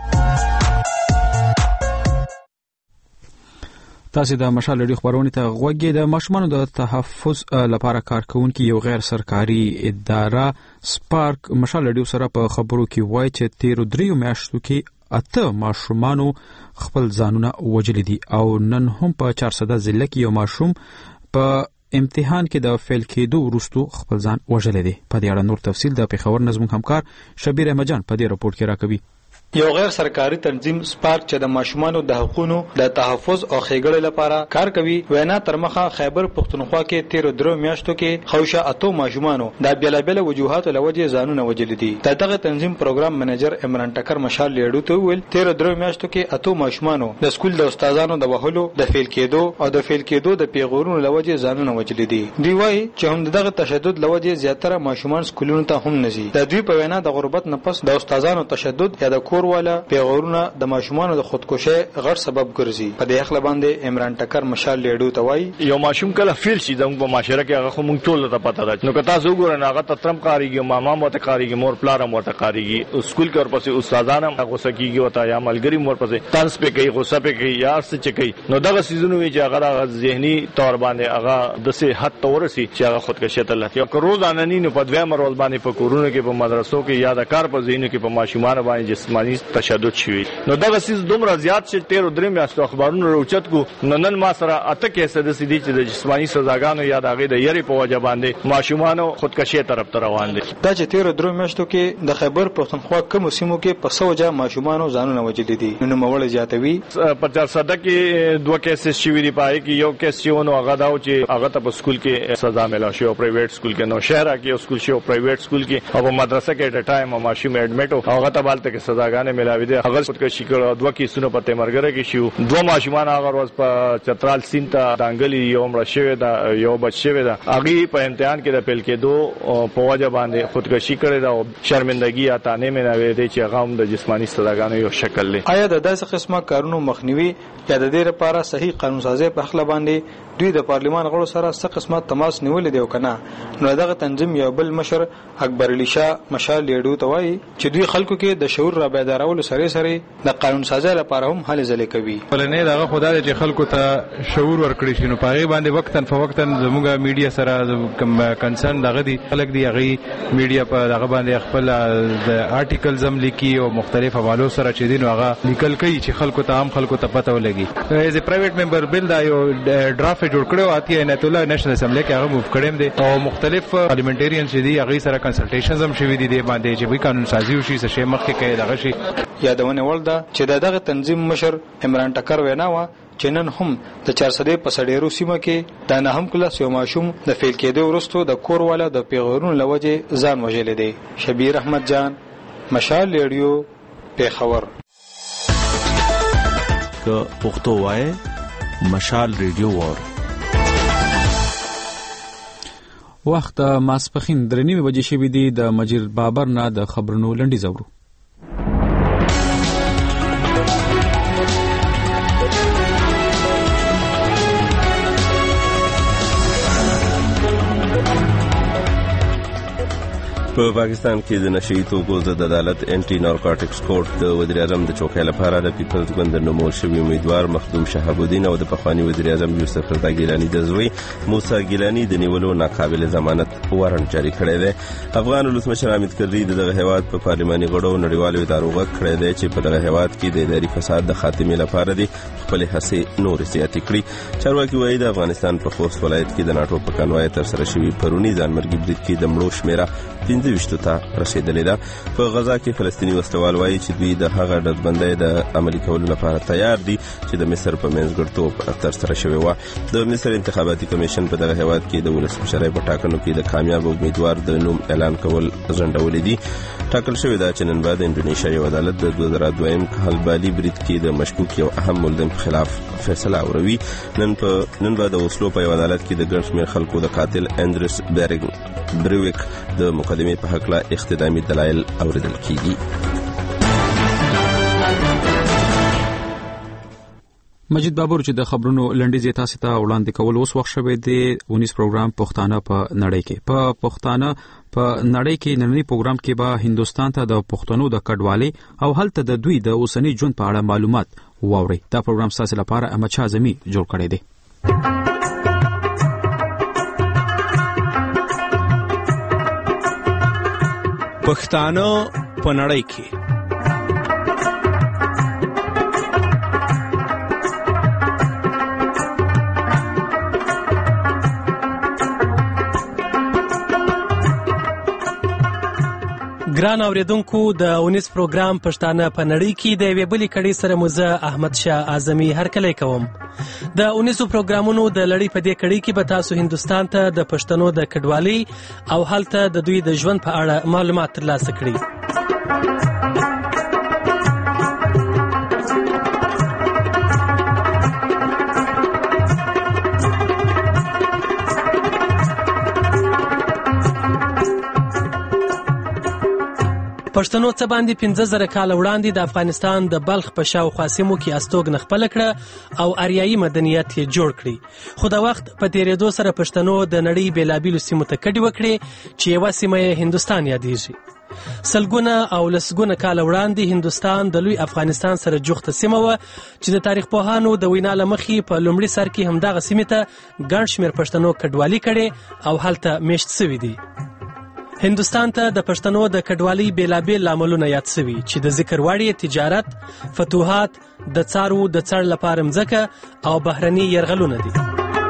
تاسو د مشال ریډیو خبرونه ته غوږی. د ماشومانو د تحفظ لپاره کارکونکي یو غیر سرکاري اداره سپارک مشال ریډیو سره په خبرو کې وایي چې تیر دریو میاشتو کې اته ماشومانو خپل ځانونه وجلي دي او نن هم په چارسده ضلع کې یو ماشوم په امتحان کې د فیل کېدو وروسته خپل ځان وجلي دي. په دې اړه نور تفصیل د پیښور نظم همکار شبیر احمد جان په دې رپورت کې راکوي. یو غیر سرکاري تنظیم سپارک چې د ماشومانو د حقوقو د تحفظ او ښېګړې لپاره کار کوي وینا تر مخه خیبر پښتونخوا کې تیر درو میاشتو کې خوشه اتو ماشومانو د بیلابل وجوهاتو لوجه ځانونه وجل دي. دغه تنظیم پروګرام منیجر عمران ټکر مشال لیډو ته ویل تیر درو میاشتو کې اتو ماشومانو د سکول د استادانو د وهلو د فیل کېدو او د فیل کېدو د پیغورونو لوجه ځانونه وجل دي. دی وايي چې هم دغه تشدد لوجه زیاتره ماشومان سکولونو ته هم نزي. د دوی په وینا د غربت نه پس د استادانو تشدد یا د کور والا پیغورونه د ماشومانو د خودکشي غیر سبب ګرځي. په دې اخلا باندې عمران ټکر مشال لیډو ته وایي یو ماشوم کله فیل شي زموږ په معاشره کې هغه خو مونږ ټول ته پته ده. نو که تاسو وګورئ هغه ته ترم کاریږي ماما مو ته کاریږي مور پلار مو ته کاریږي سکول کې ورپسې استادان هم غوسه کیږي او تا یا ملګری مور پسې تنس په کوي غوسه په کوي یا څه چي کوي. نو دغه سيزونو چې هغه ذهني تور باندې هغه د سه حد تورسي چې هغه خودکشي ته لته او روزانه نه په دوه مرول باندې په کورونو کې په مدرسو کې یا د کار په ځینو کې په ماشومان باندې جسماني تشدد شوی. نو دغه سیس دومره زیات چې تیر درې میاشتو اخبارونو روچت کو نو نن ما سره اته کیسه د سیدي چې د جسماني سزاګانو یا د غي د یری په وجه باندې ماشومانو خودکشي طرف ته روان دي. دا چې تیر درې میاشتو کې د خیبر پښتونخوا کوم سیمو کې په سوجا ماشومانو ځانونه وجل دي. نو مول جاتوي په چارسده کې دوه کیسه شوی دی پای کې یو کیس چې ونه هغه دا چې هغه ته په سکول کې سزا ملا شو پرایویټ سکول کې نو شهر کې سکول شو پرایویټ سکول کې او مدرسه کې د ټایم ماشوم اډمیټ او هغه ته بالته کې سزاګانې ملاوي دي. هغه خودکشي کړو دوه کیسونه په تمرګره کې شو. دوه ماشومان هغه ورځ په چترال سین ته دانګلی یو مړ شوی دا یو بچ شوی دا هغه په امتحان کې د پیل کېدو په وجه باندې خودکشي کړې دا او شرمندګي یا تانه مې نه وې دي چې هغه هم د جسماني سزاګانو یو شکل لري. آیا د داسې قسمه کارونو مخنیوي یا د دې لپاره صحیح قانون سازي په خپل باندې دوی د پارلمان غړو سره څه قسمه تماس نیولې دی او کنه؟ نو دغه تنظیم یو بل مشر اکبر علي شاه مشال لیډو ته وایي چې دوی خلکو کې د شعور را بیدارولو سره سره د قانون سازي لپاره هم هلې ځلې کوي. ولنې دغه خدای چې خلکو ته شعور ورکړي شي نو پاره باندې وختن فوقتن زموږه میډیا سره کوم کنسرن دغه دي خلک دی هغه میډیا په دغه باندې خپل د آرټیکلز هم لیکي او مختلف حوالو سره چې دین هغه لیکل کوي چې خلکو ته عام خلکو ته پته ولګي. ایز ا پرایویټ ممبر بل دا یو ډرافټ جوړ کړو آتی عنایت الله نېشنل اسمبلی کې هغه موف کړم دي او مختلف پارلیمنټریان چې دي هغه سره کنسلټیشنز هم شوي دي د باندې چې وی قانون سازي وشي څه شی مخکې کوي دغه شي. یادونه ولدا چې دغه تنظیم مشر عمران ټکر وینا و چې نن هم د چارسدې په سړیرو سیمه کې د نه هم کلاس یو ماشوم د فیل کېدو وروسته د کور والا د پیغورونو لوجه ځان وژل دی. شبیر احمد جان، مشال ریډیو، پیښور. که پښتو وای مشال ریډیو وار. وخت ماسپخین درې نیمې بجې شوې دي. د مجیر بابر نه د خبرونو لنډیز اورو. په پاکستان کې د نشئی توکو ضد عدالت انټي نارکوټکس کورټ د وزیر اعظم د چوکۍ لپاره د پیپلز ګوند د نومول شوي امیدوار مخدوم شهاب الدین او د پخوانی وزیر اعظم یوسف رضا ګیلانی د زوی موسی ګیلانی د نیولو ناقابل ضمانت وارنټ جاری کړی دی. افغان ولسمشر حامد کرزي دغه هیواد په پارلماني غړو نړیوالو ادارو غږ کړی دی چې په دغه هیواد کې د اداري فساد د خاتمې لپاره دی خپل هڅې نور زیاتې کړي. چارواکي وایي د افغانستان په خوست ولایت کې د ناټو په کنوای تر سره شوي پرونی ځانمرګي برید کې د مړو شمیره پنځه ویشتو ته رسیدلې ده. په غزا کې فلسطیني وسلوال وایي چې دوی د هغه ډزبندۍ د عملي کولو لپاره تیار دي چې د مصر په منځګړیتوب ترسره شوې وه. د مصر انتخاباتي کمیشن په دغه هیواد کې د ولسمشرۍ په ټاکنو کې د کامیاب امیدوار د نوم اعلان کول ځنډولې دي. ټاکل شوې ده چې نن بعد انډونیشیا یو عدالت د دوه زره دویم کال بالي برید کې د مشکوک یو اهم ملزم خلاف فیصله اوروي. نن په نن بعد د اوسلو په یو عدالت کې د ګڼ شمېر خلکو د قاتل اندرس بیرنګ بریویک د مقدمې په حق لا اقتدامي دلایل اوریدل کیږي. مجید بابور چې د خبرونو لنډیز تاسو ته وړاندې کول اوس وخت شوه د اونیس پروګرام پښتانه په نړۍ کې. په پښتانه په نړۍ کې نننی پروګرام کې به هندستان ته د پښتنو د کډوالۍ او هلته د دوی د اوسنی ژوند په اړه معلومات واوري. دا پروګرام تاسو لپاره احمد شاه اعظمي جوړ کړی دی. پښتانه په نړۍ کې. ګران اوریدونکو د اونیس پروګرام پښتانه په نړۍ کې د یوې بلې کړۍ سره مزه احمد شاه اعظمي هرکلی کوم. د اونیسو پروګرامونو د لړۍ په دې کړۍ کې به تاسو هندستان ته د پښتنو د کډوالۍ او هلته د دوی د ژوند په اړه معلومات ترلاسه کړئ. پښتنو څه باندې پنځه زره کاله وړاندې د افغانستان د بلخ په شاوخوا سیمو کې استوګنه خپله کړه او اریایي مدنیت یې جوړ کړي. خو د وخت په تېرېدو سره پښتنو د نړۍ بېلابېلو سیمو ته کډې وکړې چې یوه سیمه یې هندوستان یادېږي. سلګونه او لسګونه کاله وړاندې هندوستان د لوی افغانستان سره جوخته سیمه وه چې د تاریخ پوهانو د وینا له مخې په لومړي سر کې همدغه سیمې ته ګڼ شمېر پښتنو کډوالي کړې او هلته میشت سوي دي. هندوستان ته د پښتنو د کډوالۍ بیلابیل لاملونه یاد سوي چې د ذکر وړ تجارت، فتوحات، د څارو د څړ لپاره مځکه او بهرني یرغلونه دي.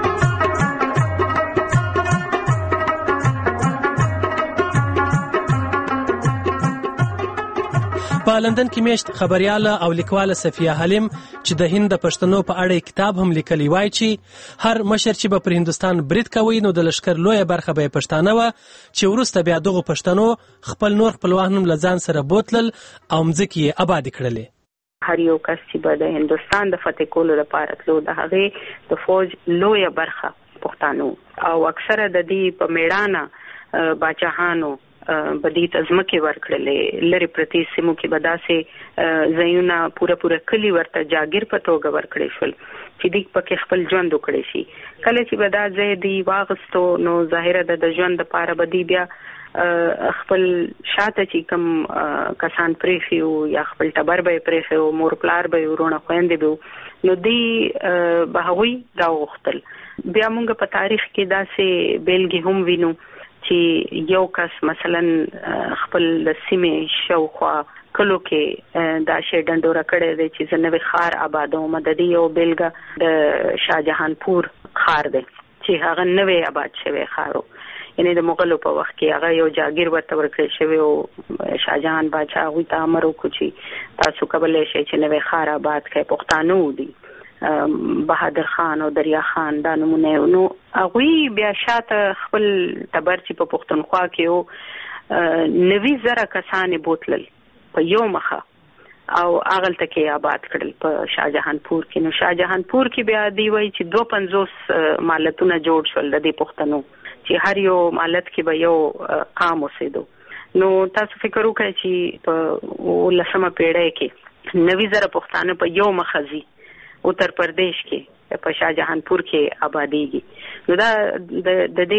په لندن کې میشت خبرياله او لیکواله صفیه حلیم چې د هند د پښتنو په اړه کتاب هم لیکلی وای چې هر مشر چې به پر هندستان برید کوي نو د لشکر لویه برخه به پښتانه وه چې وروسته بیا دغو پښتنو خپل نور خپلوان هم له ځان سره بوتلل او مځکې یې آبادې کړلې. هر یو کس چې به د هندوستان د فتح کولو لپاره تلو د هغې د فوج لویه برخه پښتانو او اکثره د دې په میړانه باچاهانو بدیت ازمکه ورکړلې. لری پرتی سیمو کې بداسه زینونه پوره پوره کلی ورته جاګیر په توګه ورکړې شول چې دوی پکې خپل ژوند وکړي شي. کله چې بدا ځای دی واغستو نو ظاهره د ژوند لپاره بدی بیا خپل شاته چې کوم کسان پریخیو یا خپل ټبر به پریخیو مور پلار به ورونه خويندې به نو دی به هغوی راوغختل. بیا موږ په تاریخ کې داسې بیلګې هم وینو چې یو کس مثلا خپل سیمې شاوخوا کلو کې دا شی ډنډوره کړی دی چې زه نوی ښار آبادوم. د دې یو بیلګه د شاهجهان پور ښار دی چې هغه نوی آباد شوی ښار و، یعنی د مغلو په وخت کې هغه یو جاګیر ورته ورکړی شوی او شاهجهان باچا هغوی ته امر وکړو چې تاسو کولی شئ چې نوی ښار آباد کړئ. پښتانه دي بهادر خان او دریا خان دا نمونه. نو هغوی بیا شاته خپل ټبر چې په پښتونخوا کې و نوي زره کسانې بوتلل په یو مخه او اغلته کې آباد کړل په شاهجهان پور کې. نو شاهجهان پور کې بیا دی وایي چې دوه پنځوس مالتونه جوړ شول د دې پښتنو چې هر یو مالت کې به یو قام اوسېدو. نو تاسو فکر وکړئ چې په لسمه پیړۍ کې نوي زره پښتانه په یو مخه ځي اتر پردیش کې په شاهجهان پور کې آبادیږي. نو دا د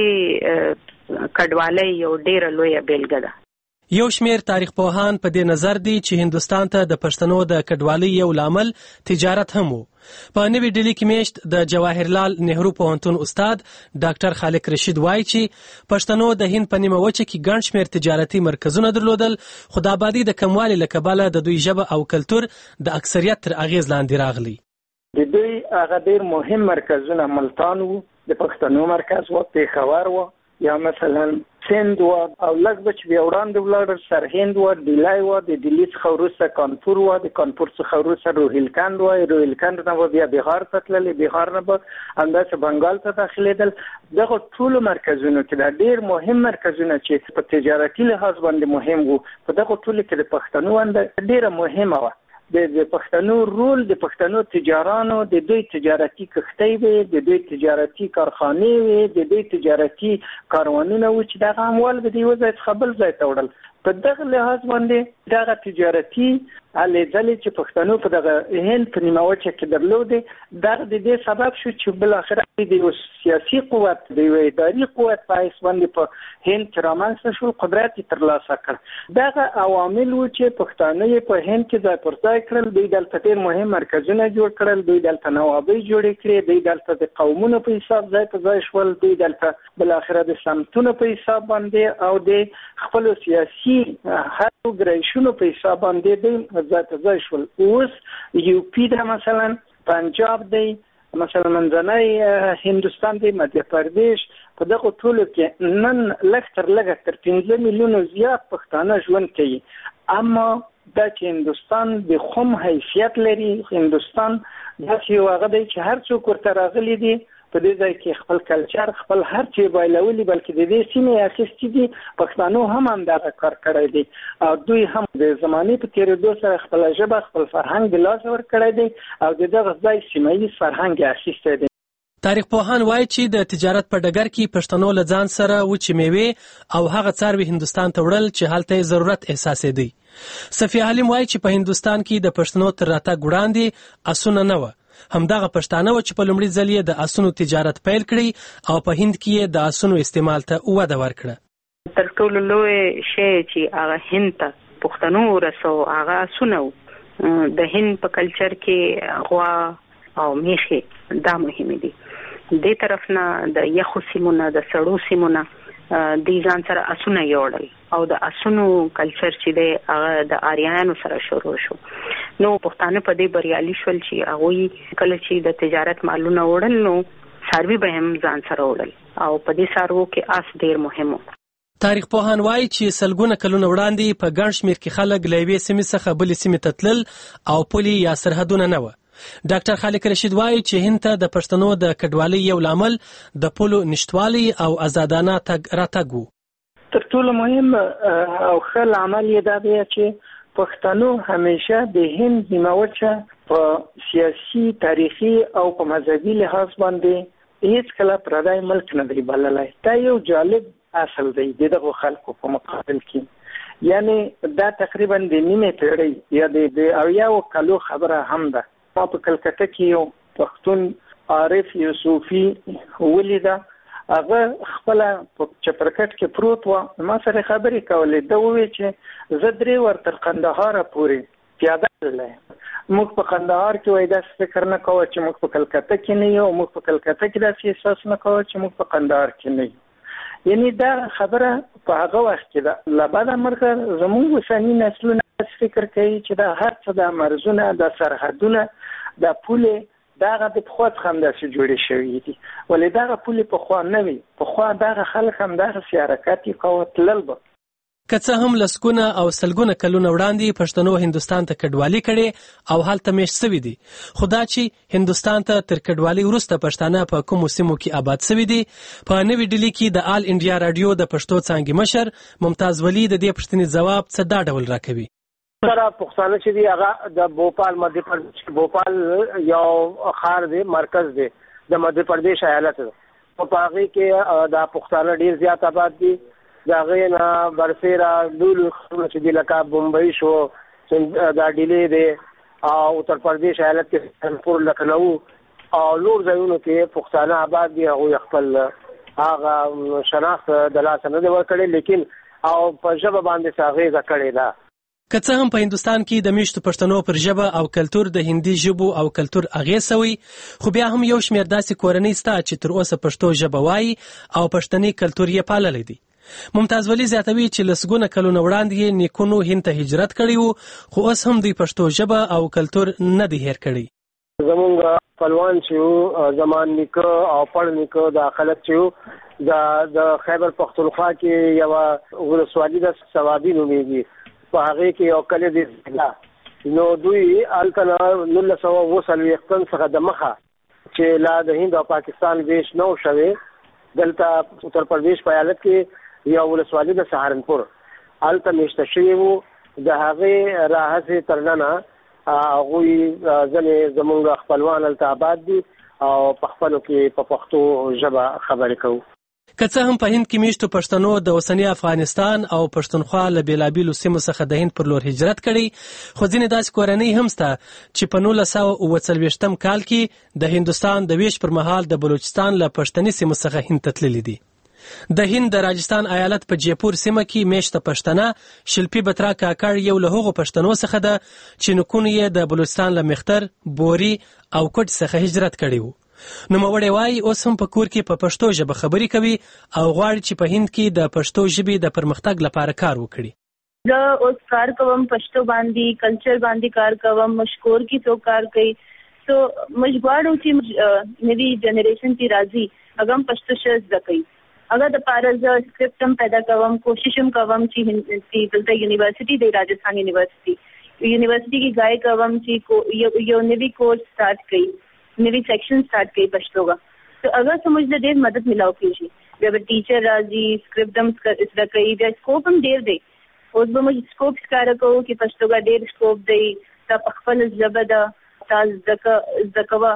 دې کډوالۍ یو ډېره لویه بیلګه ده. یو شمیر تاریخ پوهان په دې نظر دي چې هندستان ته د پښتنو د کډوالۍ یو لامل تجارت هم وو. په نوې ډیلي کې میشت د جواهرلال نهرو پوهنتون استاد ډاکټر خالق رشید وایي چې پښتنو د هند په نیمه وچه کې ګڼ شمیر تجارتي مرکزونه درلودل، خو د آبادي د کموالي له کبله د دوی ژبه او کلتور د اکثریت تر اغیز لاندې راغلی. د دوی هغه ډیر مهم مرکزونه ملتان وو، د پښتنو مرکز و پېښور و، یا مثلا سند و او لږ بچ بیا وړاندې ولاړ سرهند و، ډیلای و، د ډیلي څخه وروسته کانپور و، د کانپور څخه وروسته روهیلکند و، روهیلکند نه بیا بهار ته تللی، بهار نه به همداسې بنګال ته داخلېدل. دغه ټولو مرکزونو کې دا ډېر مهم مرکزونه چې په تجارتي لحاظ باندې مهم وو، په دغه ټولو کې د پښتنو ونډه ډېره مهمه وه. د پښتنو رول، د پښتنو تجارانو د دوی تجارتي کښتۍ وي، د دوی تجارتي کارخانې وي، د دوی تجارتي کاروانونه و چې دغه اموال به د یو ځای څخه بل ځای ته وړل. په دغه لحاظ باندې دغه تجارتي هلې ځلې چې پښتنو په دغه هند په نیمه وچه کې درلودې، دغه د دې سبب شو چې بالاخره د یو سیاسي قوت، د یو اداري قوت په حیث باندې په هند کې رامنځته شو، قدرت یې ترلاسه کړ. دغه عوامل و چې پښتانه یې په هند کې ځای پر ځای کړل. دوی دلته ډېر مهم مرکزونه جوړ کړل، دوی دلته نوابۍ جوړې کړې، دوی دلته د قومونو په حساب ځای په ځای شول، دوی دلته بالاخره د سمتونو په حساب باندې او د خپلو سیاسي هرو ګرایشونو په حساب باندې دوی ځای په ځای شول. اوس یو پی ده، مثلا پنجاب دی، مثلا منځنی هندوستان دی، مدهیه پردیش، په دغه ټولو کې نن لږ تر لږه تر پنځه میلیونو زیات پښتانه ژوند کوي. اما دا چې هندوستان د خم حیثیت لري، هندوستان داسې یو هغه دی چې هر څوک ورته راغلي دي په دې ځای کې خپل کلچر، خپل هر څه بایلولي، بلکې د دې سیمې اخیستي دي. پښتانو هم همدغه کار کړی دی او دوی هم د زمانې په تېرېدو سره خپله ژبه، خپل فرهنګ د لاسه ورکړی دی او د دغه ځای سیمه ییز فرهنګ یې اخیستی دی. تاریخ پوهان وایي چې د تجارت په ډګر کې پښتنو له ځان سره وچې میوې او هغه څاروي هندوستان ته وړل چې هلته یې ضرورت احساسېدی. صفیه حلیم وایي چې په هندوستان کې د پښتنو تر راتګ وړاندې اسونه نه وه. همدغه پښتانه و چې په لومړي ځل یې د اسونو تجارت پیل کړی او په هند کې یې د اسونو استعمال ته وده ورکړه. تر ټولو لوی شی چې هغه هند ته پښتنو ورسو هغه اسونه و. د هند په کلچر کې غوا او میخې دا مهمې دي. دې طرف نه د یخو سیمونه، د سړو سیمونه د ځان سره اسونه یوړل او د اسونو کلچر چې دی هغه د آریایانو سره شروع شو. نو پښتانه په دې بریالي شول چې هغوی کله چې د تجارت مالونه وړل نو څاروي به هم ځان سره وړل او په دې څاروو کې اس ډېر مهم و. تاریخ پوهان وایي چې سلګونه کلونه وړاندې په ګڼ شمېر کې خلک له یوې سیمې څخه بلې سیمې ته تلل او پولې یا سرحدونه نه وه. ډاکټر خالق رشید وایي چې هند ته د پښتنو د کډوالۍ یو لامل د پولو نشتوالي او آزادانه تګ راتګ و. تر ټولو مهم او ښه لامل یې دا دی چې پښتنو همیشه د هند نیمه وچه په سیاسي، تاریخي او په مذهبي لحاظ باندې هیڅ کله پردی ملک نه دی بللی. دا یو جالب اصل دی د دغو خلکو په مقابل کې. یعنی دا تقریبا د نیمې پیړۍ یا د اویاو کلو خبره هم ده. ما په کلکته کې یو پښتون عارف یو صوفي ولیده هغه خپل چپرکټ کې پروت و، ما سره خبرې کولې. دا وی چې زه درې ورتر قندهار پورې پیاده تللی. موږ په قندهار کې وای داسې فکر نه کوو چې موږ په کلکته کې نه یو، موږ په کلکته کې داسې احساس نه کوو چې موږ په قندهار کې نه یو. یعنی دا خبره په هغه وخت کې ده. له بعده مرګه زموږ اوسني نسلونه فکر کوي چې دا هر څه د مرزونه، د سرحدونه، د پولې دغه د پخوا څخه هم داسې جوړې شوي دي. ولې دغه پولې پخوا نه وي، پخوا دغه خلک هم دغسې حرکت یې کوه، تلل به. که څه هم لسګونه او سلګونه کلونه وړاندې پښتنو هندوستان ته کډوالي کړې او هلته میشت سوي دي، خو دا چې هندوستان ته تر کډوالي وروسته پښتانه په کومو سیمو کې آباد سوي دي، په نوې ډیلي کې د آل انډیا راډیو د پښتو څانګې مشر ممتاز ولی د دې پوښتنې ځواب څه دا ډول راکوي. سره پښتانه چې دي هغه د بوپال مدھیہ پردیش، بوپال یو ښار دی، مرکز دی د مدھیہ پردیش ایالت. په هغه کې د پښتانه ډیر زیات آباد دي. دا غینا برسیرا دول خلک چې د لکه بمبئی شو، دا ډیلی دی، او اتر پردیش ایالت کې سنپور، لکھنؤ او نور ځایونو کې پښتانه آباد دي. هغه خپل هغه شناخت د لاسه نه دی ورکړی، لیکن او په ژبه باندې اغېزه کړې ده. که څه هم په هندوستان کې د میشتو پښتنو پر ژبه او کلتور د هندي ژبو او کلتور اغېز سوی، خو بیا هم یو شمېر داسې کورنۍ سته چې تر اوسه پښتو ژبه وایي او پښتني کلتور یې پاللی دی. ممتاز ولی زیاتوي چې لسګونه کلونه وړاندې یې نیکونو هند ته هجرت کړی وو، خو اوس هم دوی پښتو ژبه او کلتور نه دی هیر کړی. زمونږ خپلوان چې وو، زمان نیکه او پړ نیکه، دا خلک چې وو د خیبر پختونخوا کې یوه ولسوالي د صوابي نومېږي، په هغې کې یو کلی دی ضلع. نو دوی هلته نه نولس سوه اووه څلوېښتم څخه د مخه چې لا د هند او پاکستان ویش نه و شوی، دلته اتر پردیش په ایالت کې یو ولسوالي د سهارنپور هلته میشته شوي وو. د هغې راهسې تر ننه هغوی ځینې زمونږ خپلوان هلته آباد دي او په خپلو کې په پښتو ژبه خبرې کوو. که څه هم په هند کې میشتو پښتنو د اوسني افغانستان او پښتونخوا له بېلابېلو سیمو څخه د هند پر لور هجرت کړی، خو ځینې داسې کورنۍ هم شته چې په نولس سوه اووه څلوېښتم کال کې د هندوستان د ویش پر مهال د بلوچستان له پښتني سیمو څخه هند ته تللي دي. د هند د راجستان ایالت په جیپور سیمه کې میشته پښتنه شلپي بترا کاکړ یو له هغو پښتنو څخه ده چې نکونو یې د بلوچستان له مختر، بوري او کوټ څخه هجرت کړی وو. نوموړی وایي اوس هم په کور کې په پښتو ژبه خبرې کوي او غواړي چې په هند کې د پښتو ژبې د پرمختګ لپاره کار وکړي. زه اوس کار کوم پښتو باندې، کلچر باندې کار کوم، مشکور کې څوک کار کوي. سو موږ غواړو چې نوی جنریشن چې راځي هغه هم پښتو ژبه زده کوي. هغه د پاره زه سکرپټ هم پیدا کوم، کوشش هم کوم چې دلته یونیورسيټي دی، راجستان یونیورسيټي یونیورسيټي کې ځای کوم چې یو نوی کورس سٹارټ کړي، نوی سیکشن سٹارټ کړي پښتو کا. تو هغه سمجھ د ډېر مدد ملاو کیږي. بیا به ټیچر راځي، سکرپټ هم زده کوي، بیا سکوپ هم ډېر دی. اوس به موږ سکوپ ښکاره کوو چې پښتو کا ډېر سکوپ دی، تا په خپل ژبه ده، تا زده کوه.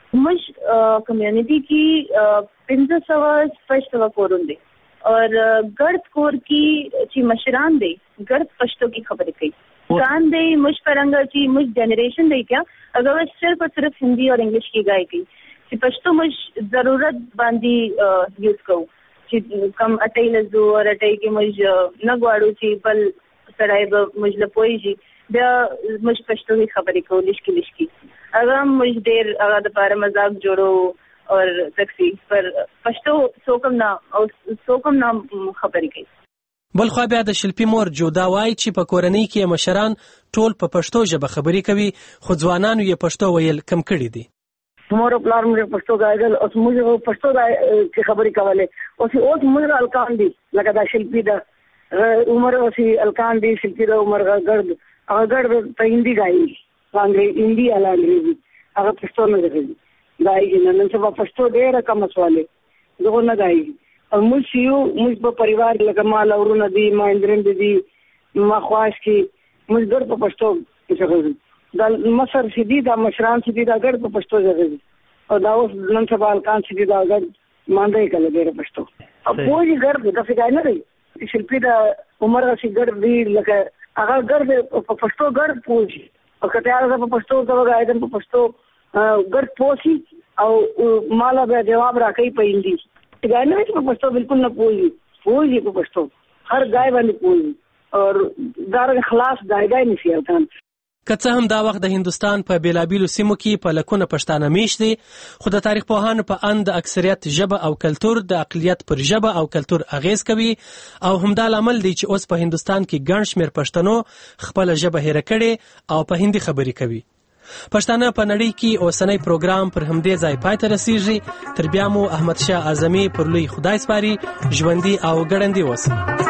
موږ کمیونٹی کی پنځه سوه شپږ سوه کورونه دي او ګرد کور کې چې مشران دي ګرد پښتو کې خبرې کوي. ځان دی موږ پرنګ چې موږ جنریشن دی کیا اگر صرف اور صرف هندی اور انګلیش کې گائے کوي چې پښتو موږ ضرورت باندې یوز کوو چې کم اټای لزو او اټای کې موږ نه غواړو چې بل سړی به موږ له پوهیږي بیا موږ پښتو کې خبرې کوو لشکې لشکې هغه موږ ډېر هغه د پاره مذاق جوړو اور تکسی پر پښتو څوکم نه او څوکم نه خبرې کوي. بل خو بیا د شلپي مور جودا وایي چې په کورنۍ کې مشران ټول په پښتو ژبه خبرې کوي خو ځوانانو یې پښتو ویل کم کړي دي. مور پلار موږ پښتو غاړل او موږ پښتو کې خبرې کولې او چې اوس موږ الکان دي لکه دا شلپي دا عمر او چې الکان دي شلپي دا عمر ګرد هغه ګرد په هندي غاړي باندې هندي اله انګریزي هغه پښتو نه غږی غاړي نن سبا پښتو ډېر کم مسواله زه نه غاړي او موږ یو موږ په پریوار لکه مال اورونه دي ما اندرند دي ما خواش کې موږ ګر په پښتو څه دا مصر سیدی دا مشران سیدی دا ګر په پښتو ځای او دا اوس نن سبا الکان سیدی دا ګر مانډه کله ډېر پښتو او پوری ګر د څه نه دی شلپي دا عمر سي ګر دی لکه هغه ګر په پښتو ګر پوجي او کته هغه په پښتو دا ایدم په پښتو ګر پوسی او مالا به جواب راکې په هندي ټګای نه چې په پښتو بالکل نه پوهیږي پوهیږي په پښتو هر ګای باندې پوهیږي او دا خلاص ګای ګای نشي افغان. که څه هم دا وخت د هندستان په بیلابیلو سیمو کې په لکونه پښتانه میشت دي، خو د تاریخ پوهانو په اند د اکثریت ژبه او کلتور د اقلیت پر ژبه او کلتور اغیز کوي او همدا لامل دی چې اوس په هندستان کې ګڼ شمېر پښتنو خپله ژبه هېره کړې او په هندي خبرې کوي. پښتانه په نړۍ کې اوسنی پروګرام پر همدې ځای پای ته رسیږي. تر بیا مو احمد شاه اعظمي پر لوی خدای سپاري. ژوندي او ګړندي اوسئ.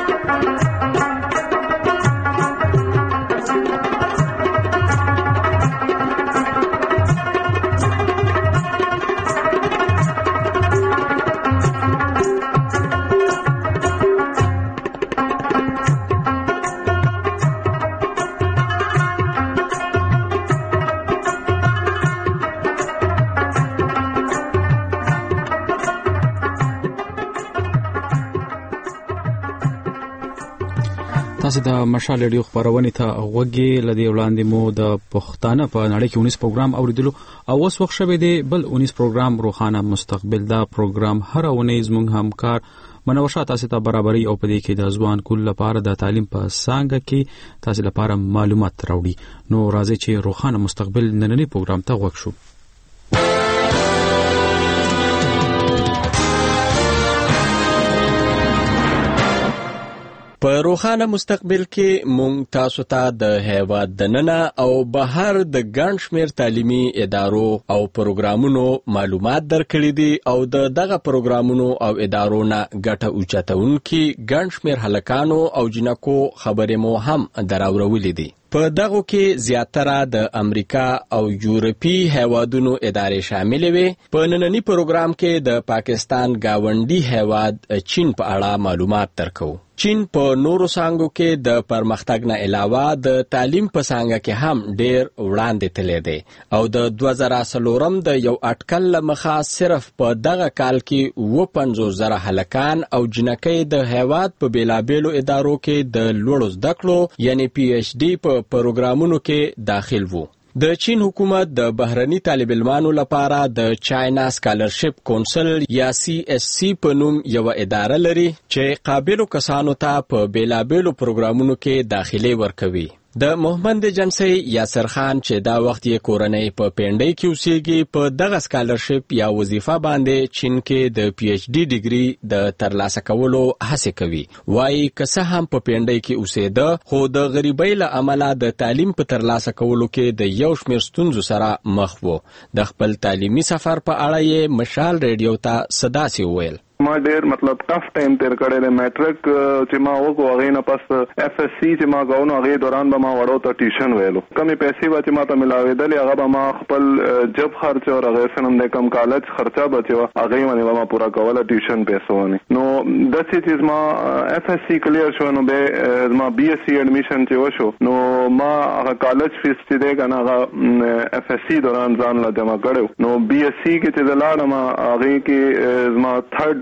تاسو د مشال ریډیو خبرونه ته غوږی لدی وړاندې مو د پښتانه په نړۍ کې اونیس پروګرام اوریدلو او اوس وخت شوه دی بل اونیس پروګرام روخانه مستقبل. دا پروګرام هر اونیز مونږ همکار منوشه تاسو ته برابرۍ او پدې کې د ځوان کول لپاره د تعلیم په څنګه کې تاسو لپاره معلومات راوړي. نو راځي چې روخانه مستقبل نننی پروګرام ته غوږ شو. په روخانه مستقبل کې مونږ تاسو ته د هیواد دننه او بهر د ګڼ شمېر تعلیمي ادارو او پروګرامونو معلومات درکړي دي او د دغه پروګرامونو او ادارو نه ګټه اوچتونکي ګڼ شمېر هلکانو او جنکو خبرې مو هم دراوړولې دي. په دغه کې زیاتره د امریکا او یورپی هیوادونو ادارې شامل وي. په نننی پروګرام کې د پاکستان گاونډي هیواد چین په اړه معلومات درکو. چین په نورو څانګو کې د پرمختګ نه علاوه د تعلیم په څانګه کې هم ډېر وړاندې تللی دی او د دوه زره څلورم د یو اټکل له مخه صرف په دغه کال کې اووه پنځوس زره هلکان او جنکۍ د هیواد په بیلابیلو ادارو کې د لوړو زده کړو یعنی پی ایچ ډي په پروګرامونو کې داخل وو. د چین حکومت د بهرني طالب علمانو لپاره د چاینا سکالرشپ کونسل یا سی ایس سی په نوم یو اداره لري چې قابلو کسانو ته په بیلابیلو پروګرامونو کې داخلي ورکوي. د محمد جنسی یاسر خان چې دا وخت یې کورنۍ په پینډۍ کې اوسېږي په دغه سکالرشپ یا وظیفه باندې چین کې د پی ایچ ډي ډیګري د ترلاسه کولو هڅه کوي. وایي که څه هم په پینډۍ کې اوسېده خو د غریبۍ له امله د تعلیم په ترلاسه کولو کې د یو شمېر ستونزو سره مخ و. د خپل تعلیمي سفر په اړه یې مشال ریډیو ته صداسې وویل. ما ډېر مطلب ټف ټایم تیر کړی دی. میټرک چې ما وکړو هغې نه پس اف ایس سی چې ما کوو نو هغې دوران به ما وړو ته ټیوشن ویلو. کمې پیسې به چې ما ته ملاوېدلې هغه به ما خپل جب خرچ او هغې سره هم د کم کالج خرچه به چې وه هغې باندې به ما پوره کوله ټیوشن پیسو باندې. نو داسې چې زما اف ایس سی کلیر شو نو بیا زما بی ایس سی ایډمیشن چې وشو نو ما هغه کالج فیس چې دی که نه هغه اف ایس سی دوران ځان له جمع کړی. نو بی ایس سی کې چې زه لاړم هغې کې زما تھرډ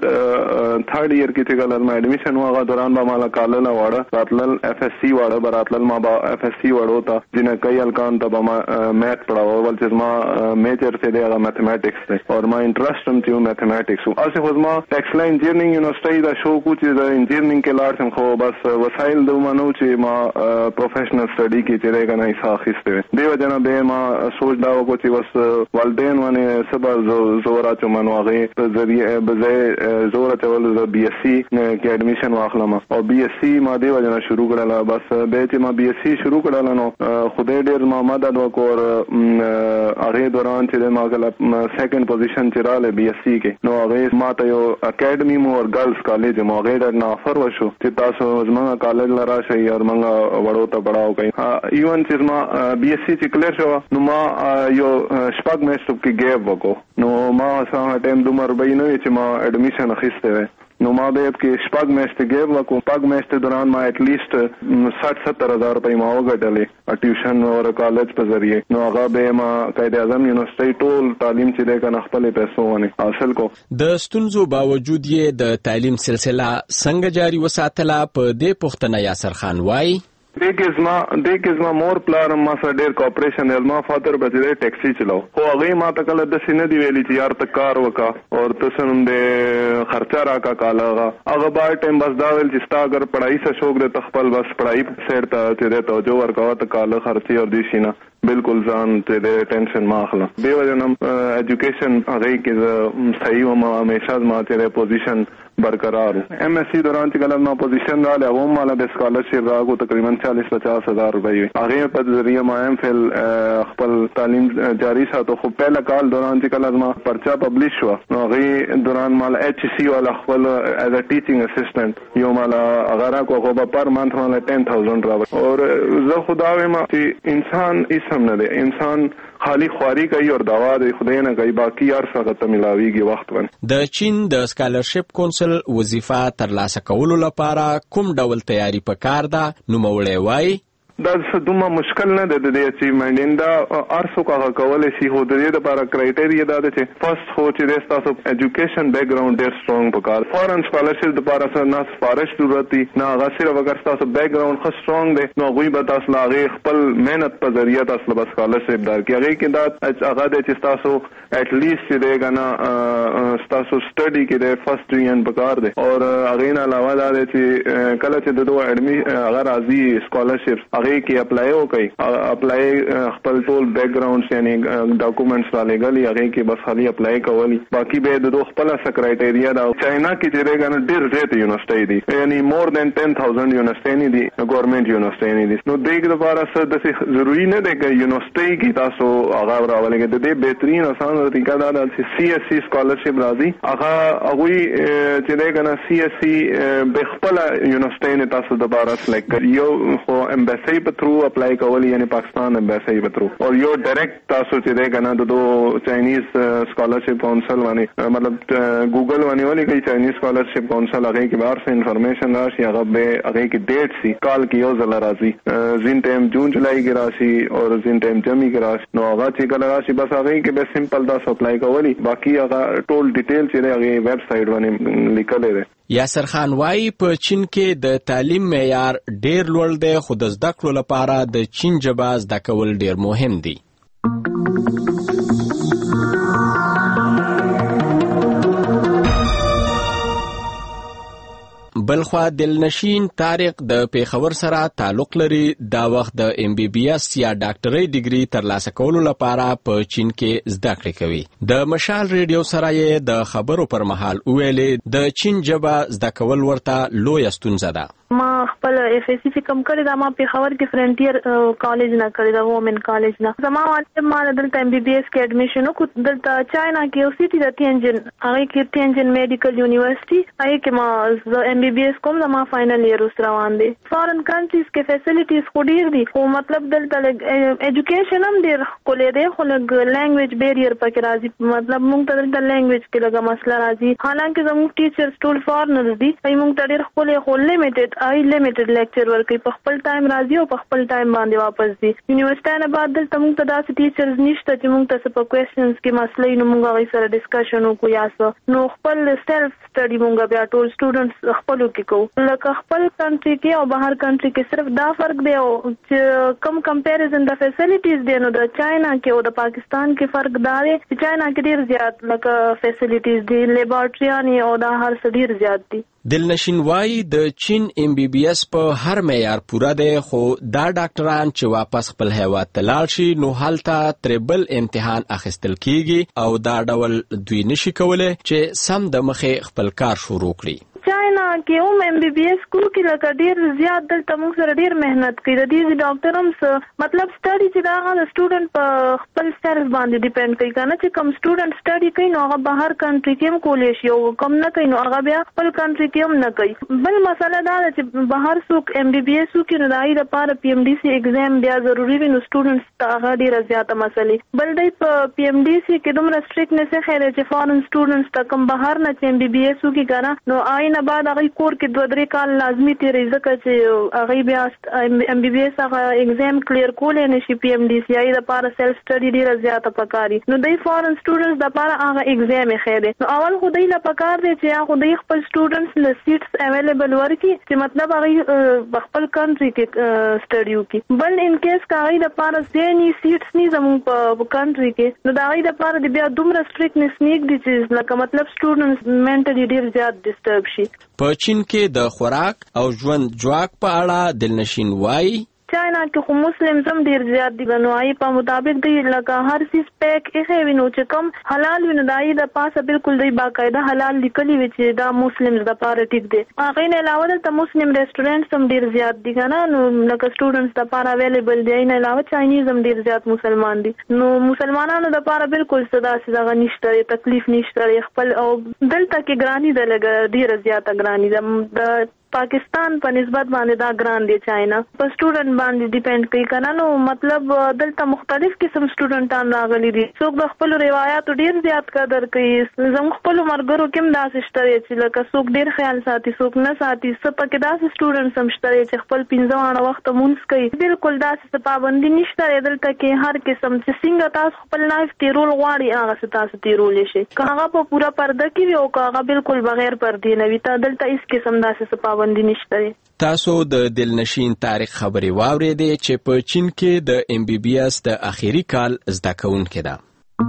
تھرډ ایئر کې چې کله ما ایډمیشن و هغه دوران به مالا کالله واړه راتلل اف ایس سی واړه به راتلل ما به اف ایس سی واړو ته جنکۍ هلکانو ته به ما میت پړاوه ول چې زما میجر چې دی هغه میتھمیټکس دی او ما انټرسټ هم چې و میتھمیټکس و. هسې خو زما ټیکسلا انجینرینګ یونیورسټۍ دا شوق و چې د انجینرینګ کې لاړ شم خو بس وسایل دومره نه و چې ما پروفیشنل سټډي کې چې دی که نه حصه اخیستې وې. دې وجه نه بیا ما سوچ دا وکړو چې بس والدین باندې څه به زور اچوم نو هغې په ذریعه به ځای زور اچول د بی ایس سی کې ایډمیشن واخلم او بی ایس سی ما دې وجه نه شروع کړله. بس بیا چې ما بی ایس سی شروع کړله نو خدای ډېر ما مدد وکړ. هغې دوران چې ما کله سیکنډ پوزیشن چې راغلی بی ایس سی کې نو هغې ما ته یو اکیډمي مو او ګرلز کالج مو هغې ډېر نه آفر وشو چې تاسو زموږ کالج له راشئ او زموږ وړو ته پړاو کوئ. ایون چې زما بی ایس سی چې کلیر شوه نو ما یو شپږ میاشتو کې ګیپ وکړو. نو ما هغه ټایم دومره روی نه وي چې ما ایډمیشن اخیستی وی. نو ما بیا کې شپږ میاشتې ګیپ وکړو. شپږ میاشتې دوران ما ایټ لیسټ ساठ ستر هزار روپۍ ما وګټلې ټیوشن او کالج په ذریعه. نو هغه بیا ما قائد اعظم یونیورسټۍ ټول تعلیم چې دی که نه خپلې پیسو باندې حاصل کو. د ستونزو باوجود یې د تعلیم سلسله څنګه جاري وساتله؟ په دې پوښتنه یاسر خان وایي دې کې زما دې کې زما مور پلار ما سره ډېر کوپریشن دی. ما فادر به دې ټیکسي چلاو خو هغه ما ته کله د سینې دی ویلي چې یار ته کار وکا او تاسو نن دې خرچه راکا کاله هغه بار ټایم بس دا ویل چې ستا اگر پڑھائی سے شوق دے تخپل بس پڑھائی سیٹ ته چې دې توجه ورکاوه ته کاله خرچي اور دې شینه بالکل ځان ته دې ټینشن ما اخلا دی وجنم ایجوکیشن هغه کې صحیح و ما همیشه ما ته پوزیشن برقرار ایم ایس سی دوران چې کله ما پوزیشن را له هم مال د اسکالرشپ راغو تقریبا چالیس پچاس ہزار روپے هغه په ذریعہ ما ایم فل خپل تعلیم جاری ساتو. خو پہلا کال دوران چې کله ما پرچا پبلش شو نو هغه دوران مال ایچ سی والا خپل ایز ا ټیچینګ اسسټنټ یو مال هغه را کو خو پر منث مال دس ہزار را اور زه خدا ویم چې انسان اسم نه دی انسان خالی خواري کوي او دوا د خدای نه کوي باقي هر څه ته ملاويږي وخت ون. د چین د سکالرشپ کونسل وظیفه ترلاسه کولو لپاره کوم ډول تیاری پکار ده نو مولې وای دا دومره مشکل نه ده د اچیومنت انده ارسو کا کولای شي هو د دې لپاره کرایټیریا دا ده چې فرست خو چې تاسو ایجوکیشن بیک ګراوند ډیر سترونګ پکار فورن سکالرشپ لپاره سره نه سفارش ضرورت دي نه هغه صرف اگر تاسو بیک ګراوند خو سترونګ دی نو غوي به تاسو لاغه خپل مهنت په ذریعہ تاسو به سکالرشپ دار کیږي کې دا هغه د چې تاسو اټ لیست چې دغه تاسو سټڈی کې د فرست ډیویژن پکار دی او هغه نه علاوه دا چې کله چې د دوه اډمی هغه راځي سکالرشپ هغه کې اپلای وکړي اپلای خپل ټول بیک ګراوند یعنی ډاکومېنټس را لګالي هغه کې بس خالي اپلای کولی باقي به د دوه خپل سکرایټیریا دا چاینا کې چې رګن ډیر زیات یونیورسيټي دي یعنی مور دین ټن تھاؤزنډ یونیورسيټي دي ګورنمنت یونیورسيټي دي نو دغه لپاره څه د ضروري نه دی چې یونیورسيټي کې تاسو هغه راولګي د دې بهترین آسان طریقه دا ده چې سی ایس سی سکالرشپ راځي هغه هغه چې دغه سی ایس سی به خپل یونیورسيټي نه تاسو دوباره سلیکټ کړئ یو خو امبیسی په تھرو اپلای کولی یعنی پاکستان امبیسی په تھرو او یو ډایرکټ تاسو چې دغه نه د دو چاینیز سکالرشپ کونسل باندې مطلب ګوګل باندې ولې کوي چاینیز سکالرشپ کونسل هغه کې بار څه انفارمیشن راشي هغه به هغه کې ډیټ سی کال کې یو ځل راځي زین ټایم جون جولای کې راشي او زین ټایم جمی کې راشي نو هغه چې کله راشي بس هغه کې به سمپل دا اپلای کولی باقي هغه ټول ډیټیل چې هغه ویب سټ باندې لیکل دي. یاسر خان وايي په چین کې د تعلیم معیار ډیر لوړ دی خو د زده کړو لپاره د چین ژبه زده کول ډیر مهم دي. بلخوا دلنشین طارق د پیښور سره تعلق لري دا وخت د ایم بی بی ایس یا ډاکټرۍ ډیګري ترلاسه کولو لپاره په چین کې زده کړې کوي. د مشال ریډیو سره یې د خبرو پر مهال ویلې د چین ژبه زده کول ورته لویه ستونزه ده. ما خپل اف ایس سی کم کړی دا ما پیښور کې فرنټیر کالج نه کړی دا وومن کالج نه زما والد ما دلته ایم بی بی ایس کې اډمیشن وکړ دلته چاینا کې او سیټي د تینجن هغه کې تینجن میډیکل یونیورسيټي هغه کې ما ایم بی بی ایس کوم ما فائنل ایئر اوس روان دي. فارن کنټریز کې فیسیلیټیز خو ډیر دي خو مطلب دلته ایجوکیشن هم ډیر کولې دی خو لږ لینګویج بیریئر پکې راځي مطلب موږ ته دلته لینګویج کې لږه مسله راځي حالانکه زموږ ټیچرز ټول فارنرز دي موږ ته ډیر کولې خو لیمیټډ آی لیمیټډ لیکچر ورکوي په خپل ټایم راځي او په خپل ټایم باندې واپس دي. یونیورسيټي نه بعد دلته موږ ته داسې ټیچرز نشته چې موږ ته په کوېسچنز کې مسلې نو موږ هغه سره ډسکشن وکړو یا څه نو خپل سیلف سټډي موږ بیا ټول سټوډنټس خپلو کې کوو لکه خپل کنټري کې او بهر کنټري کې صرف دا فرق دی چې کم کمپیریزن د فیسیلیټیز دی نو د چاینا کې او د پاکستان کې فرق دا دی چې چاینا کې ډیر زیات لکه فیسیلیټیز دي لیبارټریانې او دا هر څه ډیر زیات دي. دلنشین وايي د چین ایم بی بی ایس په هر معیار پوره دی خو دا ډاکټران چې واپس خپل هیواد ته لاړ شي نو هلته تریبل امتحان اخیستل کیږي او دا ډول دوی نشي کولای چې سم د مخې خپل کار شروع کړي. چاینا کې هم ایم بی بی ایس کو کې لکه ډیر زیات دلته موږ سره ډیر مهنت کوي د دې ډاکټر هم څه مطلب سټډي چې دا هغه سټوډنټ په خپل سیلف باندې ډیپند کوي کنه چې کوم سټوډنټ سټډي کوي نو هغه بهر کنټري کې هم کولای شي او کوم نه کوي نو هغه بیا خپل کنټري کې هم نه کوي. بل مسله دا ده چې بهر څوک ایم بی بی ایس کې نو دای لپاره پی ایم ډي سي ایگزام بیا ضروری وي نو سټوډنټس ته هغه ډیره زیاته مسلې بل دی په پی ایم ډي سي کې دومره سټریکټنس خیر چې فارن سټوډنټس ته کوم بهر نه چې ایم بی بی ایس کې کنه نو آی نه بعد بعد هغه کور کې دوه درې کال لازمي تیرې ځکه چې هغه بیا ام بي بي اس هغه ایگزام کلیر کولای نشي پی ام ډي سی آی د لپاره سیلف سټډي ډیره زیاته پکاري نو د فارن سټوډنټس د لپاره هغه ایگزام یې خېده نو اول خو دای له پکار دی چې هغه د خپل سټوډنټس له سیټس اویلیبل ورکړي چې مطلب هغه خپل کنټري کې سټډي وکړي بل ان کیس کاغی د لپاره ځینی سیټس نه زموږ په کنټري کې نو دا غي د لپاره د بیا دومره سټریکټنس نیک دي چې لکه مطلب سټوډنټس منټلی ډیر زیات ډیسټرب شي په چین کې د خوراک او ژوند جواک په اړه دلنشین وایي چاینا کې خو مسلم زم ډیر زیات دي نو آی په مطابق دی لکه هر سیس پیک یې وینو چې کم حلال وینو دای د پاسه بالکل دی باقاعده حلال لیکلي وي چې دا مسلمز د پاره ټیک دي هغه نه علاوه د مسلم ریسټورانټ هم ډیر زیات دي کنه نو لکه سټوډنټس د پاره اویلیبل دي نه علاوه چاینیز هم ډیر زیات مسلمان دي نو مسلمانانو د پاره بالکل صدا سدا نشته تکلیف نشته خپل او دلته کې ګرانی د لګ ډیر زیاته ګرانی د پاکستان په نسبت باندې دا ګران دي چاینا په سټوډنټ باندې ډیپند کوي کنه نو مطلب دلته مختلف قسم سټوډنټان راغلي دي څوک د خپل روایتو ډیر زیات قدر کوي زموږ خپل مرګرو کوم داسې شته چې لکه څوک ډیر خیال ساتي څوک نه ساتي څه پکې داسې سټوډنټس هم شته چې خپل پنځه وانه وخت مونږ کوي بالکل داسې پابندي نشته دلته کې هر قسم چې څنګه تاسو خپل لایف تیرول غواړي هغه تاسو تیرول شي که هغه په پورا پرده کې وي او که هغه بالکل بغیر پردې نه وي ته دلته هیڅ قسم داسې تاسو د دلنشین تاریخ خبري واورېدې چې په چین کې د ام بي بي اس د اخیری کال زده کوونکې ده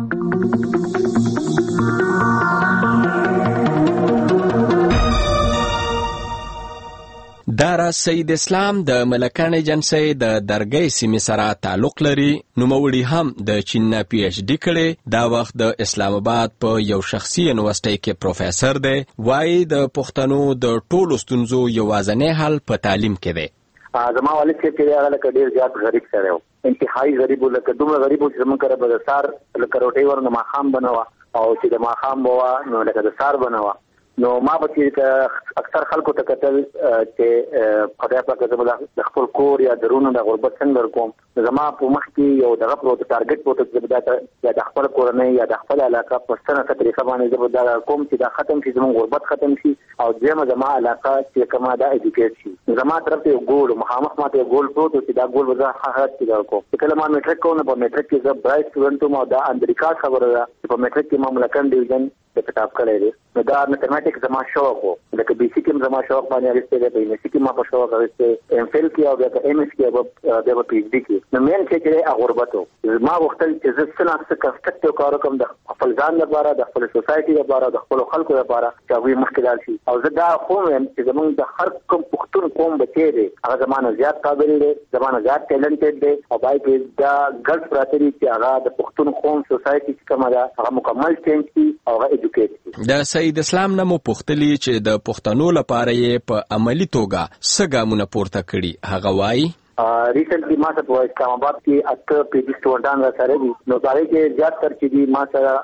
دارا سید اسلام د ملکان ایجنسی د درګۍ سیمې سره تعلق لري نوموړي هم د چین نه پی ایچ ډي کړي دا وخت د اسلام آباد په یو شخصي یونیورسيټي کې پروفیسور دی وایي د پښتنو د ټولو ستونزو یوازینی حل په تعلیم کې دی زما والد چې هغه لکه ډیر زیات غریب سره و انتهایی غریب لکه دومره غریب چې موږ کړه به سار لکه روټي ورنه ماخام بنوا او چې د ماخام بوا نو لکه د سار بنوا نو ما به چې اکثر خلکو ته کتل چې خدای پاک زما د خپل کور یا درونو د غربت څنګه کوم زما په مخ کې یو دغه پروت ټارګټ پروت چې د خپل کورنۍ یا د خپل علاقه په څنګه طریقه باندې زما د کوم چې دا ختم شي زموږ غربت ختم شي او زما زما علاقه چې کما دا ایجوکیټ شي زما طرف ته ګول مخامخ ماته ګول پروت چې دا ګول وزه حقیقت کې کوم کله ما میټریک کوم په میټریک کې زه برای سټوډنټ ما د امریکا خبره ده په میټریک کې ما ملکان ډیویژن د کتاب کړی دی نو دا میتھمیټکس زما شوق وو لکه بي سي کې زما شوق باندې راځي دی په ام سي کې ما په شوق راځي ام فل کې او د ام اس کې او د پی ایچ ډي کې نو مین چې چې غربتو ما وختل چې زه څنګه څه کنسټرکټیو کار کوم د خپل ځان لپاره د خپل سوسايټي لپاره د خپل خلکو لپاره چې وي مشکلات شي او زه دا خو هم چې زمونږ د هر کوم پښتون قوم بچی دی هغه زمانه زیات قابل دی زمانه زیات ټیلنټډ دی او بای کې دا ګډ پراتري چې هغه د پښتون قوم سوسايټي چې کومه ده هغه مکمل چینج کی او هغه ایجوکیټ د سید اسلام نمو پختلی چې د پښتنو لپاره یې په عملی توګه څه ګامونه پورته کړي هغه وایي ریسنټلی ما ته په اسلام آباد کې اته پی جی سټوډنټان را سره دي نو دا کې زیات تر چې دي ما سره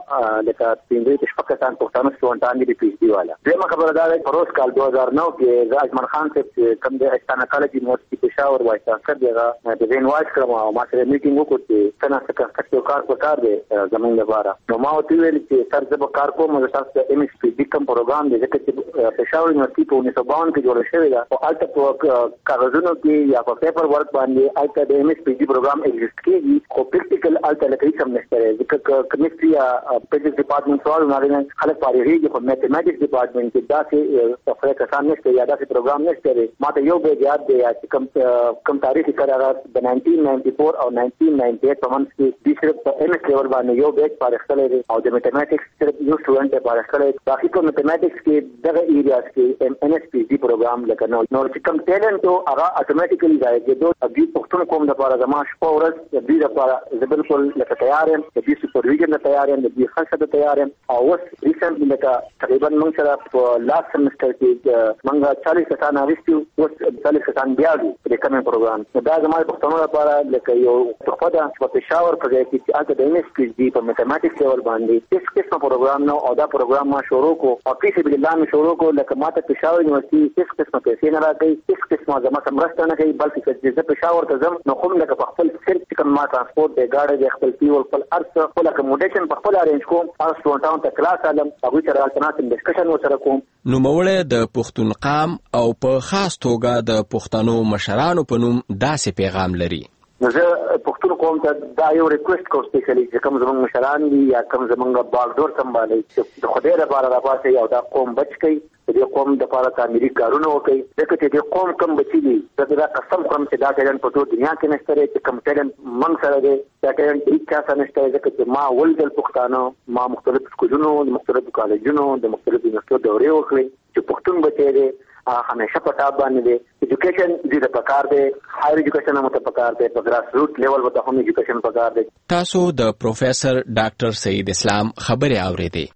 لکه پنځه شپږ پښتانه سټوډنټان دي پی ایچ ډي والا دغه خبره ده چې پروس کال دوه هزار نو کې زاجمن خان چې کوم د استانه کالج یونیورسيټي پېښور وایي تاسو دغه د وین واچ کړم او ما سره میټینګ وکړ چې څنګه څه کار کار وکړ دي زمونږ لپاره نو ما وتی ویل چې سر زب کار کوم د تاسو د ام اس پی ډي کوم پروګرام دی چې پېښور یونیورسيټي په انیس سو باون کې جوړ شوی دی او البته په کاغذونو کې یا پیپر ورک باندې الته د ام اس پی ډي پروګرام ایگزیسټ کیږي خو پریکټیکل الته لکه هیڅ هم نشته ځکه کیمستري یا فزکس ډپارټمنټ سوال نه خلک پاره په میتھمیټکس ډپارټمنټ کې داسې څه کسان نشته یا داسې پروګرام نشته ماته یو به یاد دی چې کوم کوم تاریخ کړه د نائنټین نائنټي فور او نائنټین نائنټي ایټ په منځ کې د صرف په ام اس لیول باندې یو بیچ پاره خلک او د میتھمیټکس صرف یو سټوډنټ پاره خلک باقي په میتھمیټکس کې دغه ایریاز کې ام اس پی ډي پروګرام لکه نو نو چې کوم ټیلنټ او هغه اتوماتیکلی ځای د دې پښتون قوم د لپاره زما شپه ورځ د دې لپاره زه بالکل لکه تیار یم د دې سپرویژن ته تیار یم د دې خلک ته تیار یم او اوس ریسنټلی لکه تقریبا موږ سره په لاست سمستر کې موږ چالیس کسان راوستیو اوس چالیس کسان بیا دي د کوم پروګرام دا زما پښتون لپاره لکه یو تحفه ده په پېښور په ځای کې چې هغه د ام اس پی ډي په میتھمیټکس لیول باندې هیڅ قسم پروګرام نه او دا پروګرام ما شروع کو او په سبیل الله مې شروع کو لکه ماته پېښور یونیورسيټي هیڅ قسم پیسې نه راکړي هیڅ قسم زما سمرسته نه کوي بلکې راشي چې زه پېښور ته ځم نو کوم لکه په خپل صرف چې کوم ما ترانسپورت دی ګاډی دی خپل فیول خپل هر څه خپل اکوموډیشن په خپل ارینج کوم هغه سټون ټاون ته کلاس علم هغوی سره الټرناتیو ډسکشن ورسره کوم. نوموړی د پښتونقام او په خاص توګه د پښتنو مشرانو په نوم داسې پیغام لري. نو زه پښتون قوم ته دا یو ریکوست کوم سپیشلی چې کوم زموږ مشران دي یا کوم زموږ باغډور سمبالي چې د خدای لپاره راپاسي او دا قوم بچ کړي د قوم د لپاره تعمیري کارونه وکړي ځکه چې د قوم کم بچي دي دا قسم کوم چې دا ټالنت په ټول دنیا کې نشته چې کم ټالنت موږ سره دی دا ټالنت هیڅ چا سره نشته ځکه چې ما ولدل پښتانه ما مختلف سکولونو د مختلفو کالجونو د مختلفو یونیورسيټو دورې وکړې چې پښتون بچي دي همیشه په ټاپ باندې دی. ایجوکیشن دې د پکار دی هایر ایجوکیشن هم ته پکار دی په ګراس روټ لیول وته هم ایجوکیشن پکار دی. تاسو د پروفیسور ډاکټر سید اسلام خبرې اورېدې.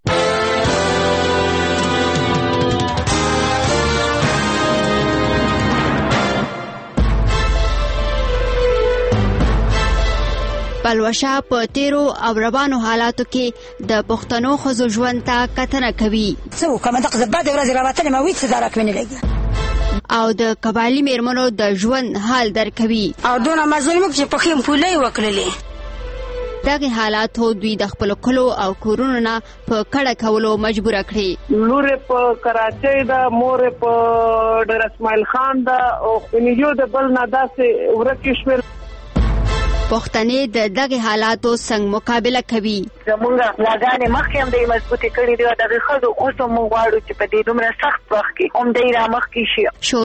پلوشه په تیرو او روانو حالاتو کې د پښتنو ښځو ژوند ته کتنه کوي. څه وکړم دغه زباده ورځ راوتلې ما وې څه درک مې نه لګي او د قبایلي میرمنو د ژوند حال درکوي او دونه مظلوم چې په خیم پولې وکړلې. دغه حالاتو دوی د خپل کلو او کورونو نه په کډه کولو مجبور کړي. لور په کراچۍ دا مور په ډیر اسماعیل خان دا او خنیجو د بل نه داسې ورکه شول. پښتنې د دغه حالاتو څنګه مقابله کوي. زمونږ لاګانې مخکې هم د مضبوطې کړي دي دغه خلکو اوس هم غواړو چې په دې دومره سخت وخت کې هم د را مخکې شي.